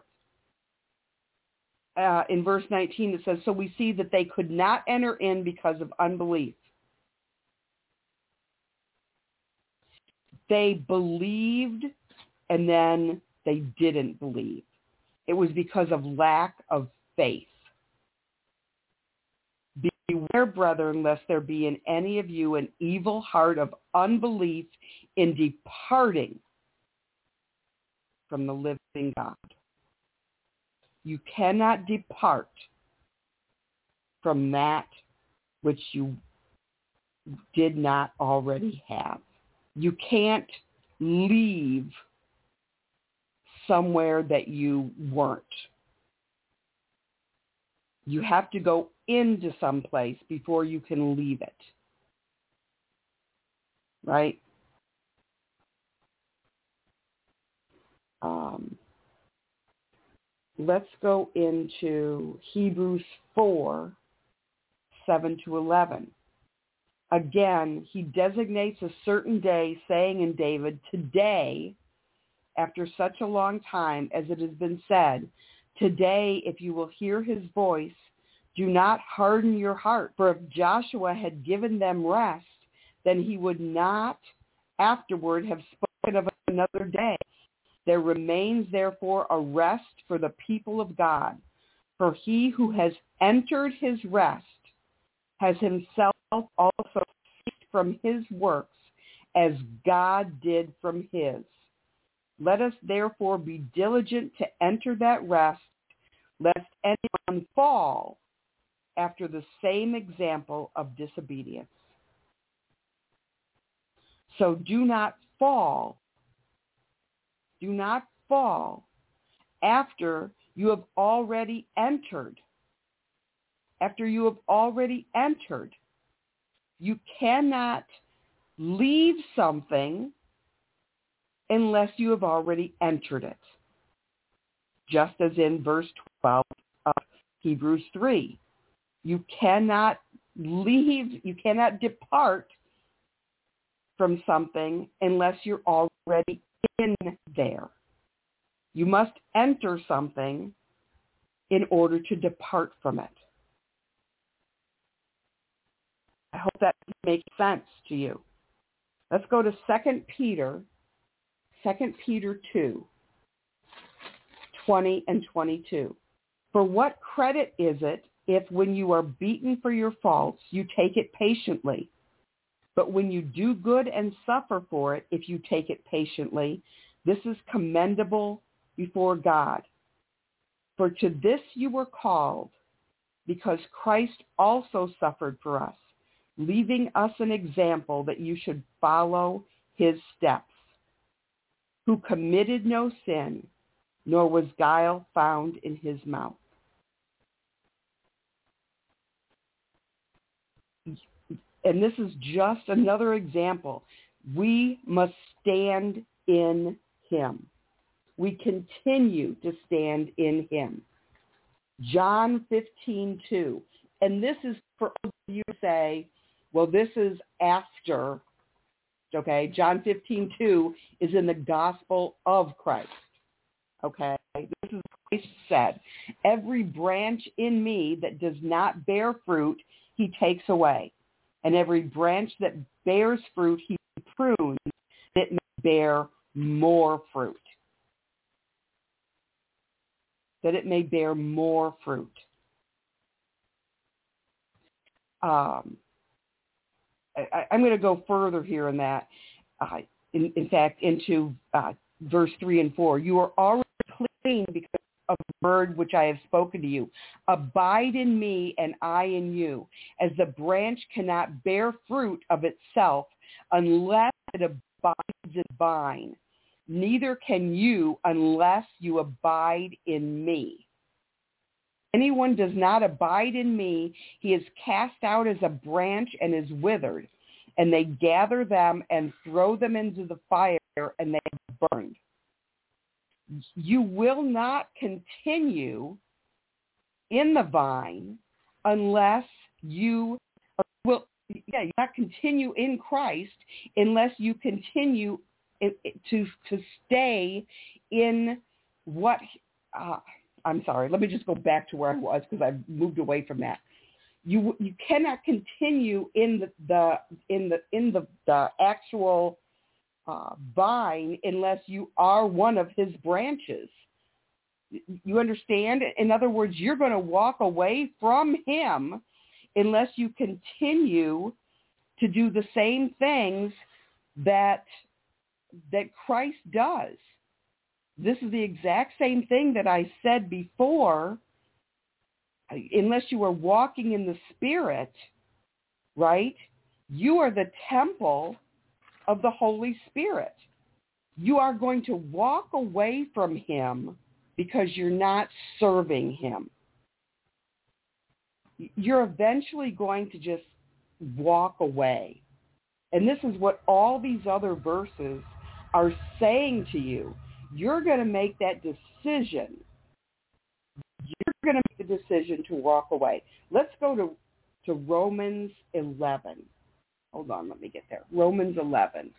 In verse 19, it says, so we see that they could not enter in because of unbelief. They believed, and then they didn't believe. It was because of lack of faith. Beware, brethren, lest there be in any of you an evil heart of unbelief in departing from the living God. You cannot depart from that which you did not already have. You can't leave somewhere that you weren't. You have to go into some place before you can leave it. Right? let's go into Hebrews 4, 7 to 11. Again, he designates a certain day, saying in David, today, after such a long time, as it has been said, today, if you will hear his voice, do not harden your heart. For if Joshua had given them rest, then he would not afterward have spoken of another day. There remains, therefore, a rest for the people of God. For he who has entered his rest has himself also ceased from his works as God did from his. Let us therefore be diligent to enter that rest, lest anyone fall after the same example of disobedience. So do not fall. Do not fall after you have already entered. After you have already entered. You cannot leave something unless you have already entered it. Just as in verse 12 of Hebrews 3. You cannot leave, you cannot depart from something unless you're already in there. You must enter something in order to depart from it. I hope that makes sense to you. Let's go to 2 Peter 2, 20 and 22. For what credit is it if when you are beaten for your faults, you take it patiently? But when you do good and suffer for it, if you take it patiently, this is commendable before God. For to this you were called, because Christ also suffered for us, leaving us an example that you should follow his steps, who committed no sin, nor was guile found in his mouth. And this is just another example. We must stand in him. We continue to stand in him. John 15:2. And this is for you to say, well, this is after, okay? John 15:2 is in the gospel of Christ, okay? This is what Christ said. Every branch in me that does not bear fruit, he takes away. And every branch that bears fruit, he prunes, that it may bear more fruit. That it may bear more fruit. I'm going to go further here in that, in fact, into verse 3 and 4. You are already clean because of the word which I have spoken to you. Abide in me and I in you, as the branch cannot bear fruit of itself unless it abides in the vine. Neither can you unless you abide in me. Anyone does not abide in me, he is cast out as a branch and is withered, and they gather them and throw them into the fire, and they are burned. You will not continue in the vine unless you not continue in Christ unless you continue to stay in what I'm sorry, let me just go back to where I was because I've moved away from that. You cannot continue in the actual vine unless you are one of his branches. You understand? In other words, you're going to walk away from him unless you continue to do the same things that Christ does. This is the exact same thing that I said before. Unless you are walking in the Spirit, right? You are the temple of the Holy Spirit. You are going to walk away from him because you're not serving him. You're eventually going to just walk away. And this is what all these other verses are saying to you. You're going to make that decision decision to walk away. Let's go to Romans 11. Hold on, let me get there. Romans 11.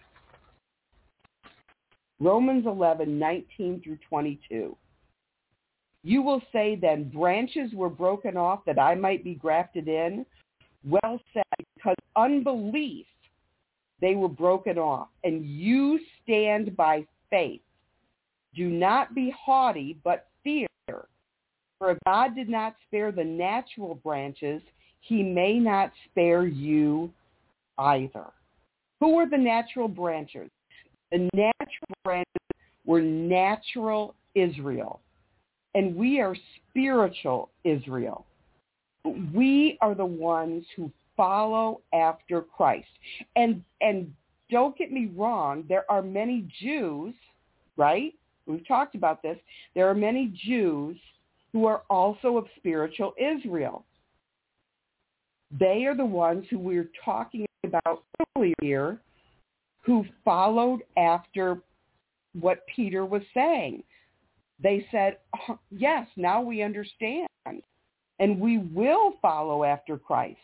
Romans 11, 19 through 22. You will say then, branches were broken off that I might be grafted in. Well said, because unbelief they were broken off, and you stand by faith. Do not be haughty, but fear. For if God did not spare the natural branches, he may not spare you either. Who were the natural branches? The natural branches were natural Israel, and we are spiritual Israel. We are the ones who follow after Christ. And don't get me wrong, there are many Jews, right? We've talked about this. There are many Jews who are also of spiritual Israel. They are the ones who we were talking about earlier who followed after what Peter was saying. They said, oh, yes, now we understand, and we will follow after Christ.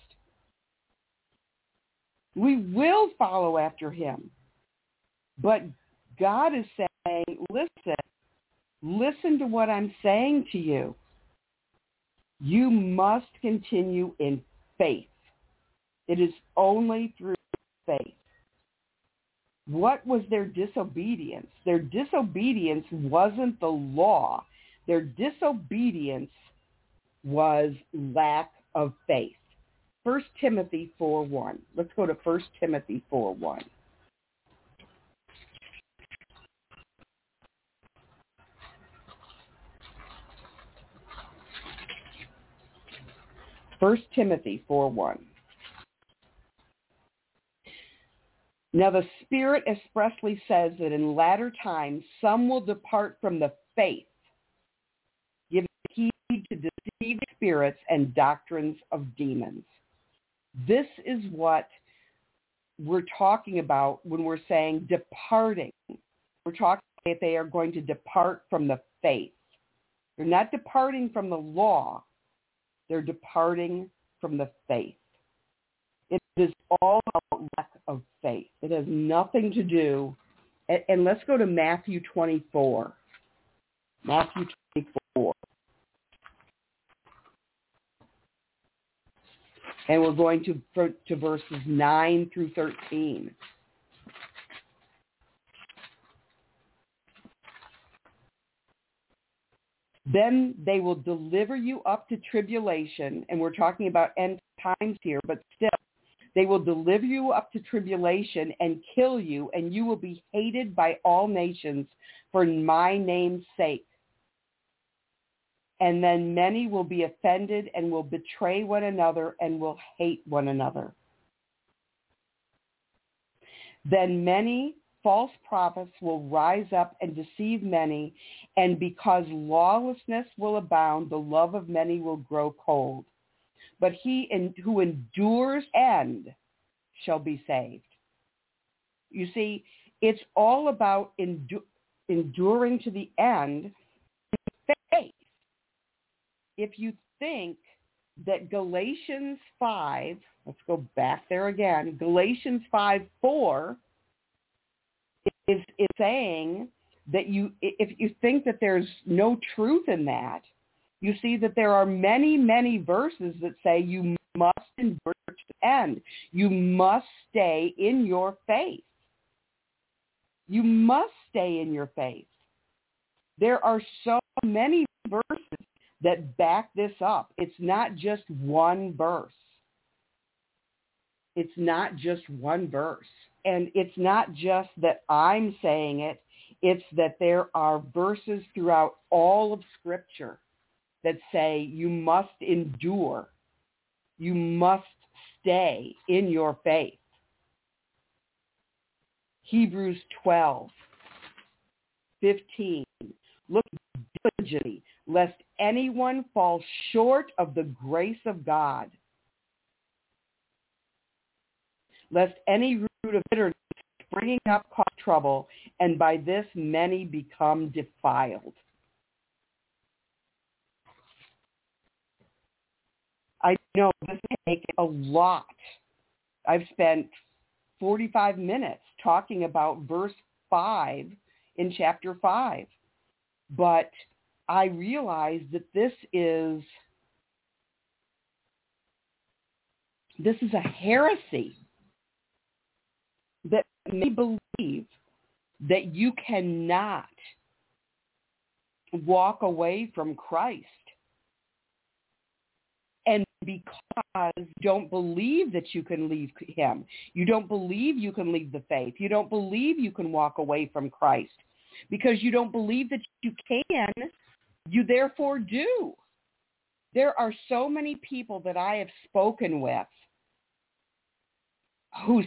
We will follow after him. But God is saying, listen to what I'm saying to you. You must continue in faith. It is only through faith. What was their disobedience? Their disobedience wasn't the law. Their disobedience was lack of faith. 1 Timothy 4:1. Let's go to 1 Timothy 4:1. First Timothy 4:1. Now the Spirit expressly says that in latter times some will depart from the faith, giving heed to deceiving spirits and doctrines of demons. This is what we're talking about when we're saying departing. We're talking that they are going to depart from the faith. They're not departing from the law. They're departing from the faith. It is all about lack of faith. It has nothing to do, and let's go to Matthew 24. Matthew 24. And we're going to verses 9 through 13. Then they will deliver you up to tribulation, and we're talking about end times here, but still, they will deliver you up to tribulation and kill you, and you will be hated by all nations for my name's sake. And then many will be offended and will betray one another and will hate one another. Then many false prophets will rise up and deceive many, and because lawlessness will abound, the love of many will grow cold. But he who endures end shall be saved. You see, it's all about enduring to the end in faith. If you think that Galatians 5, let's go back there again, Galatians 5:4 is saying that if you think that there's no truth in that, you see that there are many, many verses that say you must endure to the end. You must stay in your faith. You must stay in your faith. There are so many verses that back this up. It's not just one verse. It's not just one verse. And it's not just that I'm saying it. It's that there are verses throughout all of Scripture that say you must endure. You must stay in your faith. Hebrews 12:15. Look diligently, lest anyone fall short of the grace of God, lest any root of bitterness springing up cause trouble, and by this many become defiled. I know this has taken a lot. I've spent 45 minutes talking about verse 5 in chapter 5. But I realize that this is a heresy that may believe that you cannot walk away from Christ. And because you don't believe that you can leave him, you don't believe you can leave the faith, you don't believe you can walk away from Christ, because you don't believe that you can, you therefore do. There are so many people that I have spoken with who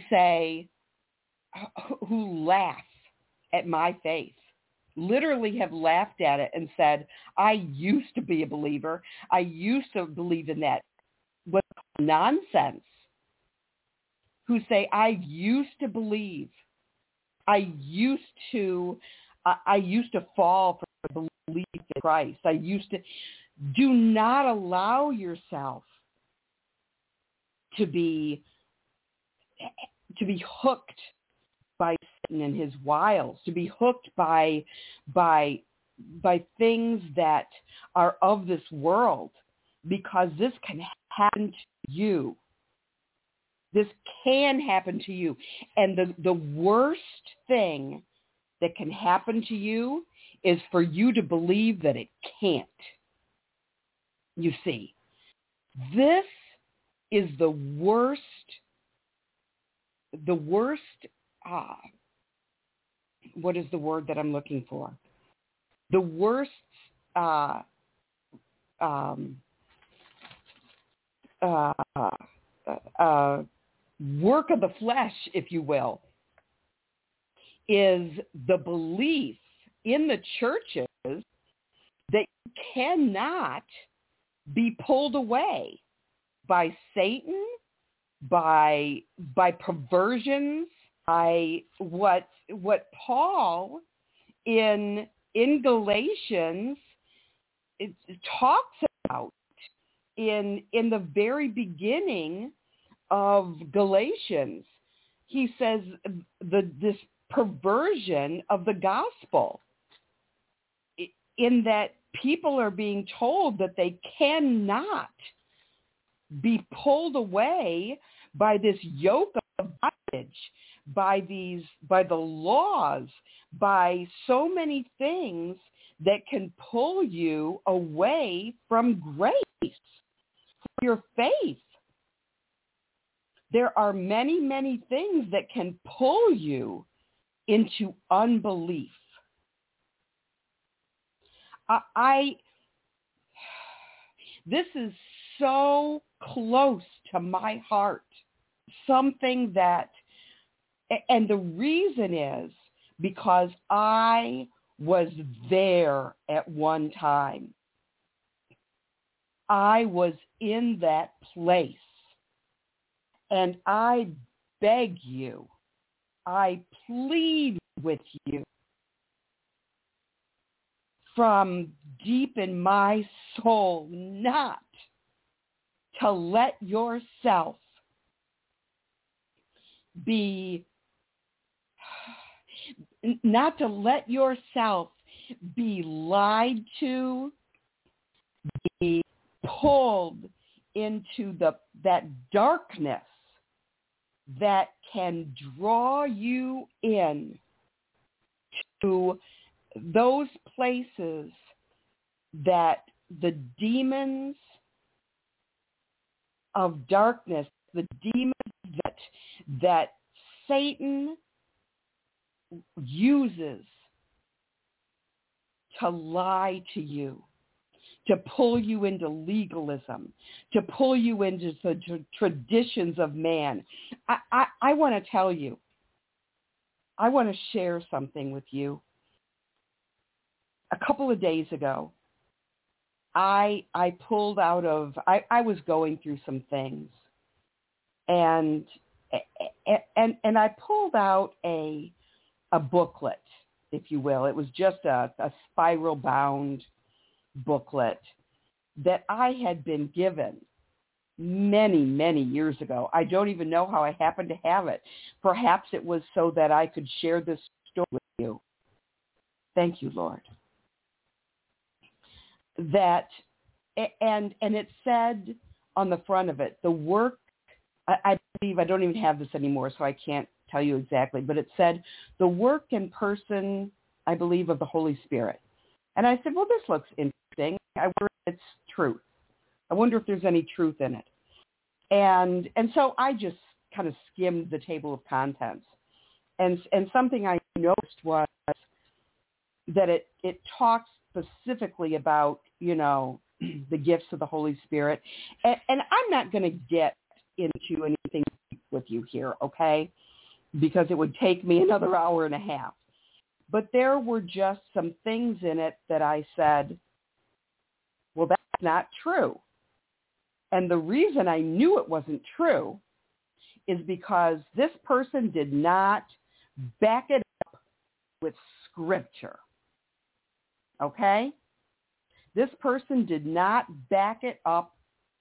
laugh at my faith, literally have laughed at it and said, I used to be a believer. I used to believe in that. What's nonsense. Who say, I used to believe. I used to fall for belief in Christ. Do not allow yourself to be hooked by Satan and his wiles, to be hooked by things that are of this world, because this can happen to you. This can happen to you. And the worst thing that can happen to you is for you to believe that it can't. You see, this is the worst, what is the word that I'm looking for? The worst work of the flesh, if you will, is the belief in the churches that you cannot be pulled away by Satan, by perversions, by what Paul in Galatians it talks about in the very beginning of Galatians. He says this perversion of the gospel, in that people are being told that they cannot be pulled away by this yoke of bondage, by the laws, by so many things that can pull you away from grace, from your faith. There are many, many things that can pull you into unbelief. This is so close to my heart. Something that, and the reason is because I was there at one time. I was in that place. And I beg you, I plead with you from deep in my soul not to let yourself be lied to, be pulled into that darkness that can draw you in to those places that the demons of darkness, the demons that Satan uses to lie to you, to pull you into legalism, to pull you into the traditions of man. I want to tell you, I want to share something with you. A couple of days ago, I pulled out of, I was going through some things, and I pulled out a booklet, if you will. It was just a spiral bound booklet that I had been given many, many years ago. I don't even know how I happened to have it. Perhaps it was so that I could share this story with you. Thank you, Lord. That, and it said on the front of it, the work, I believe, I don't even have this anymore, so I can't tell you exactly, but it said, the work and person, I believe, of the Holy Spirit. And I said, well, this looks interesting. I wonder if it's truth. I wonder if there's any truth in it. And so I just kind of skimmed the table of contents. And something I noticed was that it talks specifically about, the gifts of the Holy Spirit. And I'm not going to get into anything with you here, okay? Because it would take me another hour and a half. But there were just some things in it that I said, well, that's not true. And the reason I knew it wasn't true is because this person did not back it up with Scripture. Okay? This person did not back it up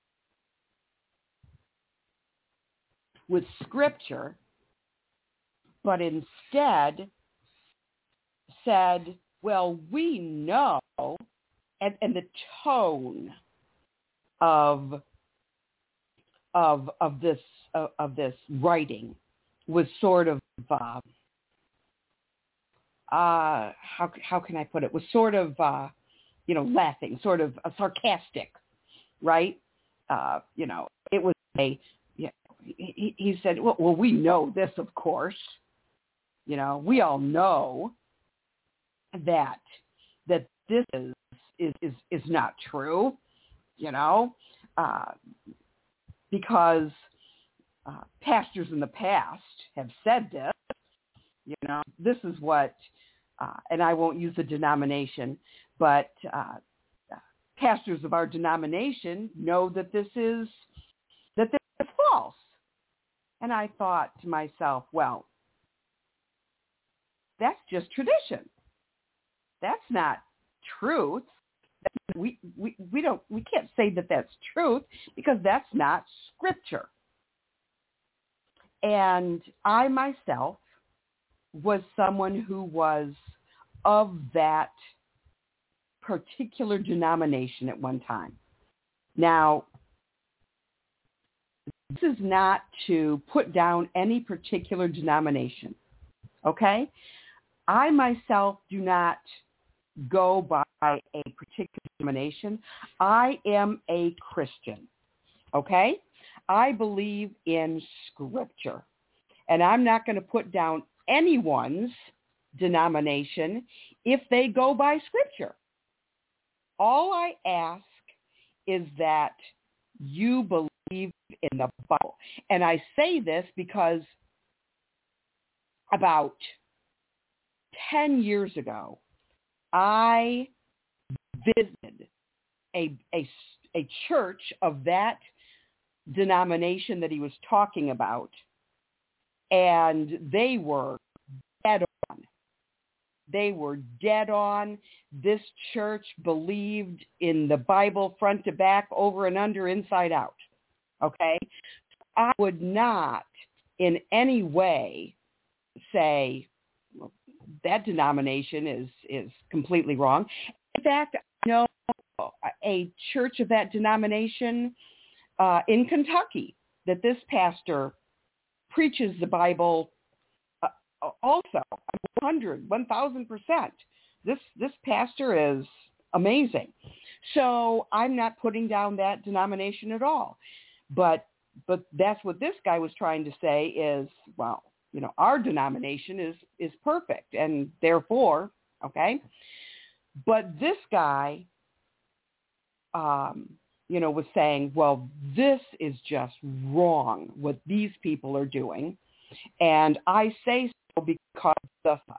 with Scripture, but instead said, well, we know, and the tone of this writing was sort of how can I put it? Was sort of laughing, sort of sarcastic, right? It was he said, well, we know this, of course. We all know that this is not true, because pastors in the past have said this. This is what, and I won't use the denomination, but pastors of our denomination know that this is false. And I thought to myself, well, that's just tradition. That's not truth. We can't say that that's truth because that's not Scripture. And I myself was someone who was of that particular denomination at one time. Now, this is not to put down any particular denomination, okay? I myself do not go by a particular denomination. I am a Christian, okay? I believe in Scripture, and I'm not going to put down anyone's denomination if they go by Scripture. All I ask is that you believe in the Bible. And I say this because about 10 years ago, I visited a church of that denomination that he was talking about, and they were dead on. They were dead on. This church believed in the Bible front to back, over and under, inside out. Okay? I would not in any way say, well, that denomination is completely wrong. In fact, I know a church of that denomination in Kentucky that this pastor preaches the Bible also 1,000%. This pastor is amazing. So I'm not putting down that denomination at all. But that's what this guy was trying to say is, well, our denomination is perfect, and therefore, okay. But this guy, was saying, well, this is just wrong what these people are doing, and I say so because of such.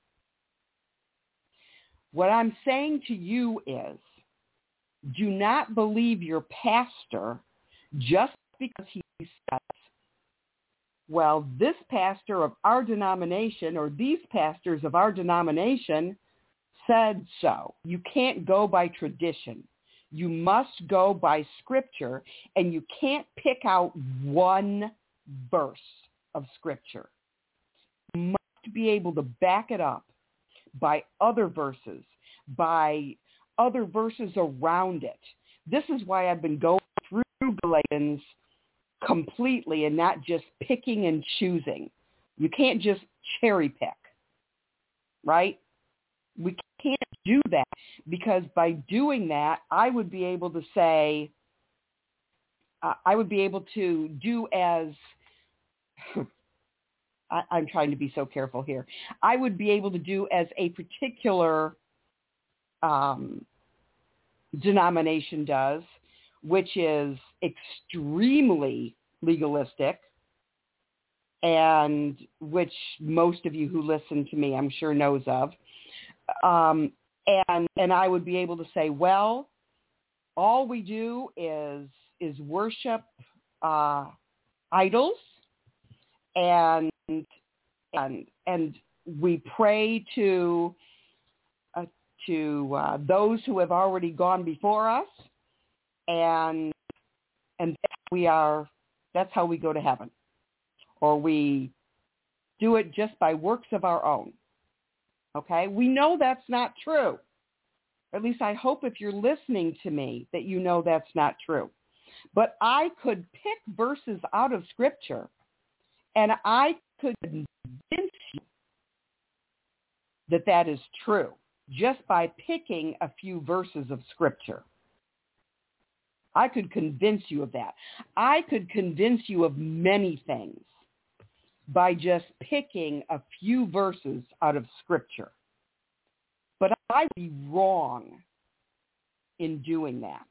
What I'm saying to you is, do not believe your pastor just because he says, well, this pastor of our denomination or these pastors of our denomination said so. You can't go by tradition. You must go by Scripture, and you can't pick out one verse of Scripture. You must be able to back it up by other verses, by other verses around it. This is why I've been going through Galatians completely and not just picking and choosing. You can't just cherry pick, right? We can't do that, because by doing that, I would be able to say, I would be able to do as, I'm trying to be so careful here. I would be able to do as a particular denomination does, which is extremely legalistic, and which most of you who listen to me, I'm sure, knows of. And I would be able to say, well, all we do is worship idols, and we pray to those who have already gone before us, and that's how we go to heaven, or we do it just by works of our own. Okay, we know that's not true. Or at least I hope, if you're listening to me, that you know that's not true. But I could pick verses out of Scripture, and I could convince you that that is true just by picking a few verses of Scripture. I could convince you of that. I could convince you of many things by just picking a few verses out of Scripture. But I'd be wrong in doing that.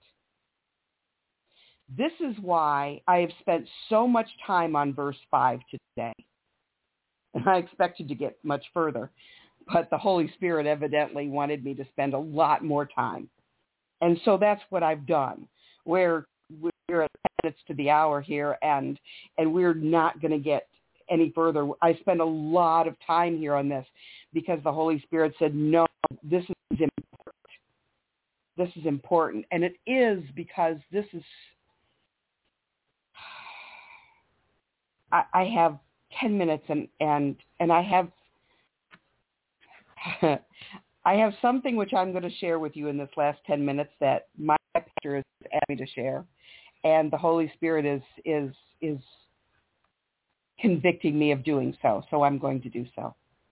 This is why I have spent so much time on verse 5 today. And I expected to get much further, but the Holy Spirit evidently wanted me to spend a lot more time. And so that's what I've done. We're at 10 minutes to the hour here, and we're not going to get any further. I spent a lot of time here on this because the Holy Spirit said, no, this is important. This is important. And it is, because this is, I have 10 minutes and I have I have something which I'm going to share with you in this last 10 minutes that my pastor has asked me to share, and the Holy Spirit is convicting me of doing so, so I'm going to do so.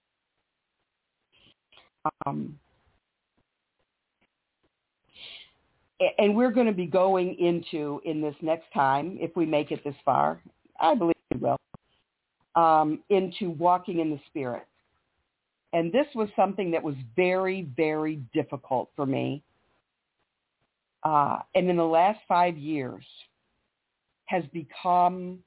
And we're going to be going into, in this next time, if we make it this far, I believe we will, into walking in the Spirit. And this was something that was very, very difficult for me. And in the last 5 years has become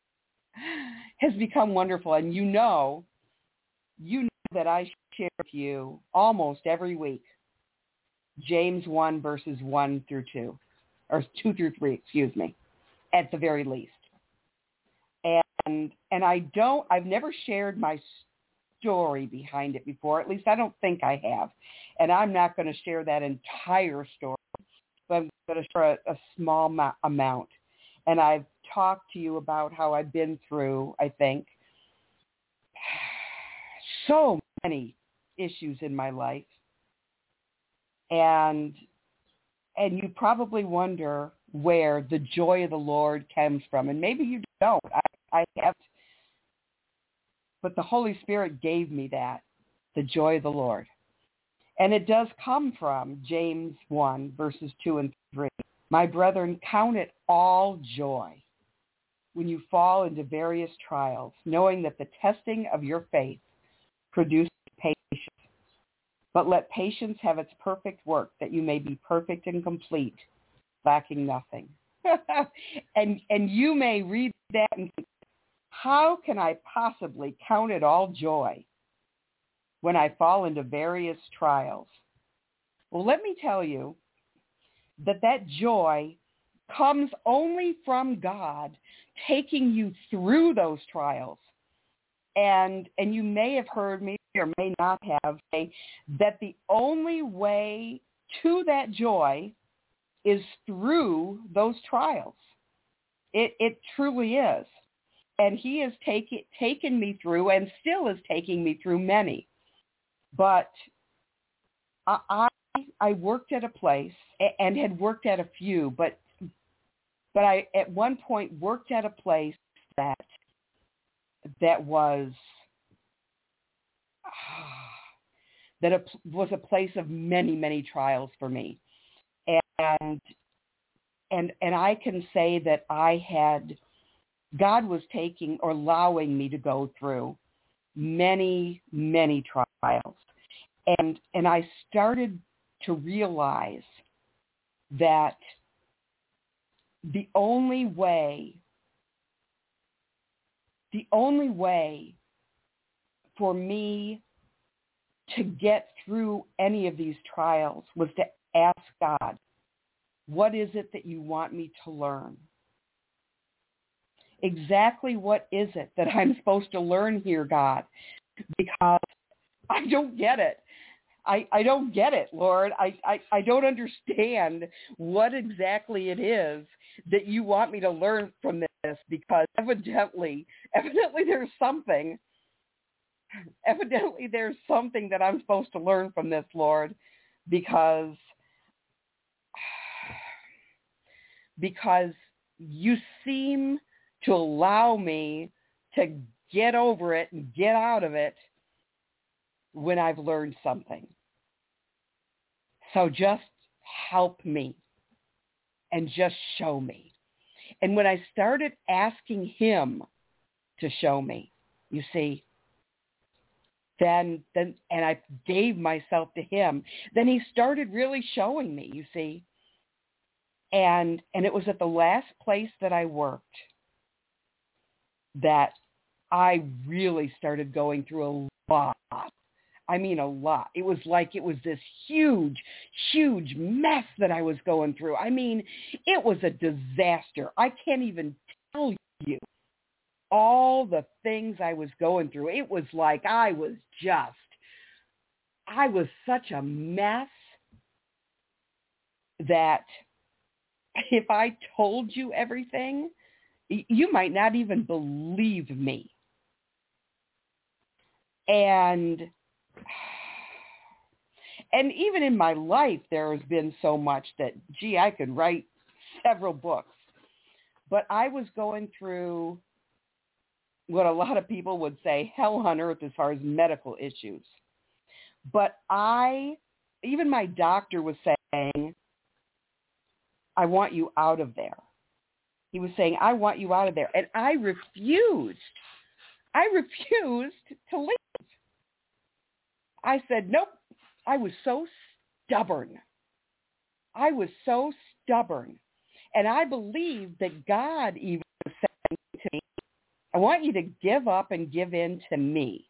wonderful. And you know that I share with you almost every week James 1 verses 1 through 2, or 2 through 3, excuse me, at the very least. And I've never shared my story behind it before. At least I don't think I have. And I'm not going to share that entire story, but I'm going to share a small amount. And I've talked to you about how I've been through, I think, so many issues in my life. And you probably wonder where the joy of the Lord comes from. And maybe you don't. I have. But the Holy Spirit gave me that, the joy of the Lord. And it does come from James 1, verses 2 and 3. My brethren, count it all joy when you fall into various trials, knowing that the testing of your faith produces patience. But let patience have its perfect work, that you may be perfect and complete, lacking nothing. and you may read that and think, how can I possibly count it all joy when I fall into various trials? Well, let me tell you that joy comes only from God taking you through those trials. And you may have heard me or may not have say that the only way to that joy is through those trials. It truly is. And he has taken me through and still is taking me through many. But I worked at a place and had worked at a few, but I at one point worked at a place that was was a place of many, many trials for me. And I can say that God was taking or allowing me to go through many, many trials. And I started to realize that the only way for me to get through any of these trials was to ask God, what is it that you want me to learn? Exactly what is it that I'm supposed to learn here, God? Because I don't get it. I don't get it, Lord. I don't understand what exactly it is that you want me to learn from this, because evidently there's something. Evidently there's something that I'm supposed to learn from this, Lord, because you seem to allow me to get over it and get out of it when I've learned something. So just help me and just show me. And when I started asking him to show me, you see, then and I gave myself to him, then he started really showing me, you see. And it was at the last place that I worked that I really started going through a lot. I mean, a lot. It was like it was this huge, huge mess that I was going through. I mean, it was a disaster. I can't even tell you all the things I was going through. It was like I was such a mess that if I told you everything, you might not even believe me. And even in my life, there has been so much that, I could write several books. But I was going through what a lot of people would say hell on earth as far as medical issues. But even my doctor was saying, I want you out of there. He was saying, I want you out of there. And I refused. I refused to leave. I said, nope. I was so stubborn. And I believed that God even was saying to me, I want you to give up and give in to me.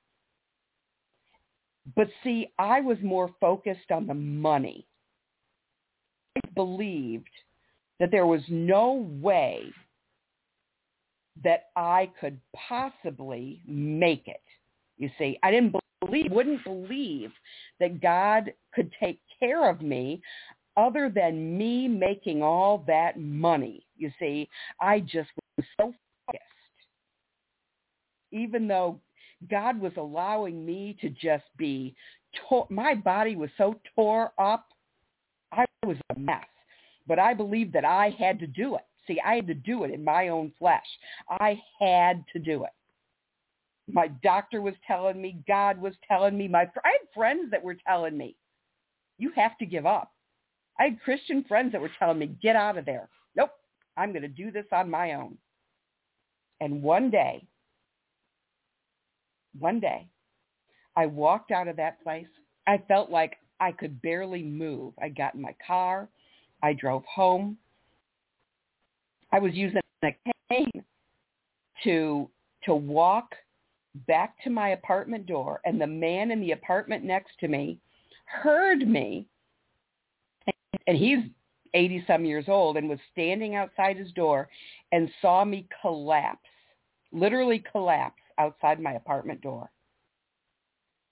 But see, I was more focused on the money. I believed that there was no way that I could possibly make it. You see, I wouldn't believe that God could take care of me other than me making all that money. You see, I just was so focused. Even though God was allowing me to just be, my body was so tore up, I was a mess. But I believed that I had to do it. See, I had to do it in my own flesh. I had to do it. My doctor was telling me, God was telling me, I had friends that were telling me, you have to give up. I had Christian friends that were telling me, get out of there. Nope, I'm going to do this on my own. And one day, I walked out of that place. I felt like I could barely move. I got in my car. I drove home. I was using a cane to walk back to my apartment door, and the man in the apartment next to me heard me, and he's 80-some years old, and was standing outside his door and saw me collapse, literally collapse outside my apartment door.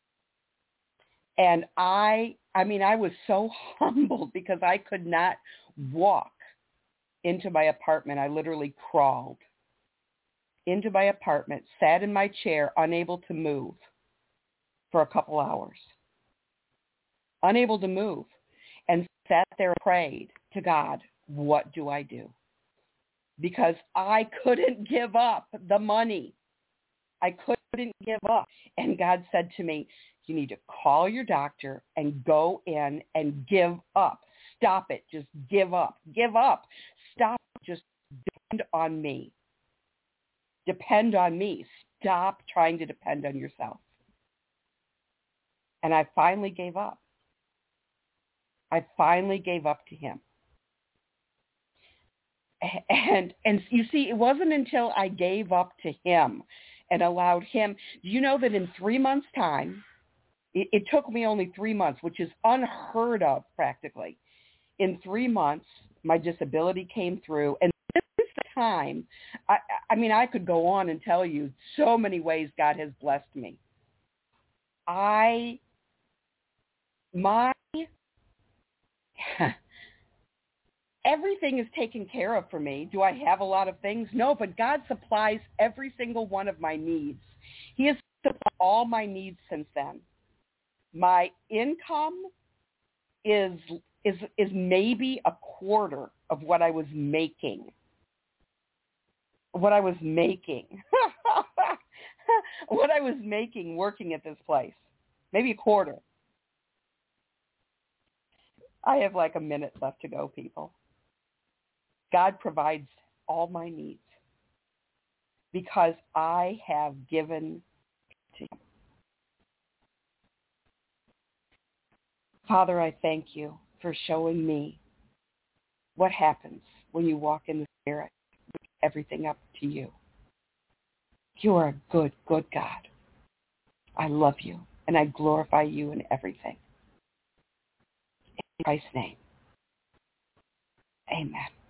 And I was so humbled because I could not walk into my apartment. I literally crawled into my apartment, sat in my chair, unable to move for a couple hours. Unable to move. And sat there and prayed to God, what do I do? Because I couldn't give up the money. I couldn't give up. And God said to me, you need to call your doctor and go in and give up. Stop it. Just give up. Give up. Stop. Just depend on me. Depend on me. Stop trying to depend on yourself. And I finally gave up. I finally gave up to him. And you see, it wasn't until I gave up to him and allowed him. Do you know that in 3 months' time, it took me only 3 months, which is unheard of practically. In 3 months, my disability came through. And this time, I mean, I could go on and tell you so many ways God has blessed me. Everything is taken care of for me. Do I have a lot of things? No, but God supplies every single one of my needs. He has supplied all my needs since then. My income is maybe a quarter of what I was making. What I was making. What I was making working at this place. Maybe a quarter. I have like a minute left to go, people. God provides all my needs because I have given to him. Father, I thank you for showing me what happens when you walk in the Spirit, with everything up to you. You are a good, good God. I love you, and I glorify you in everything. In Christ's name, amen.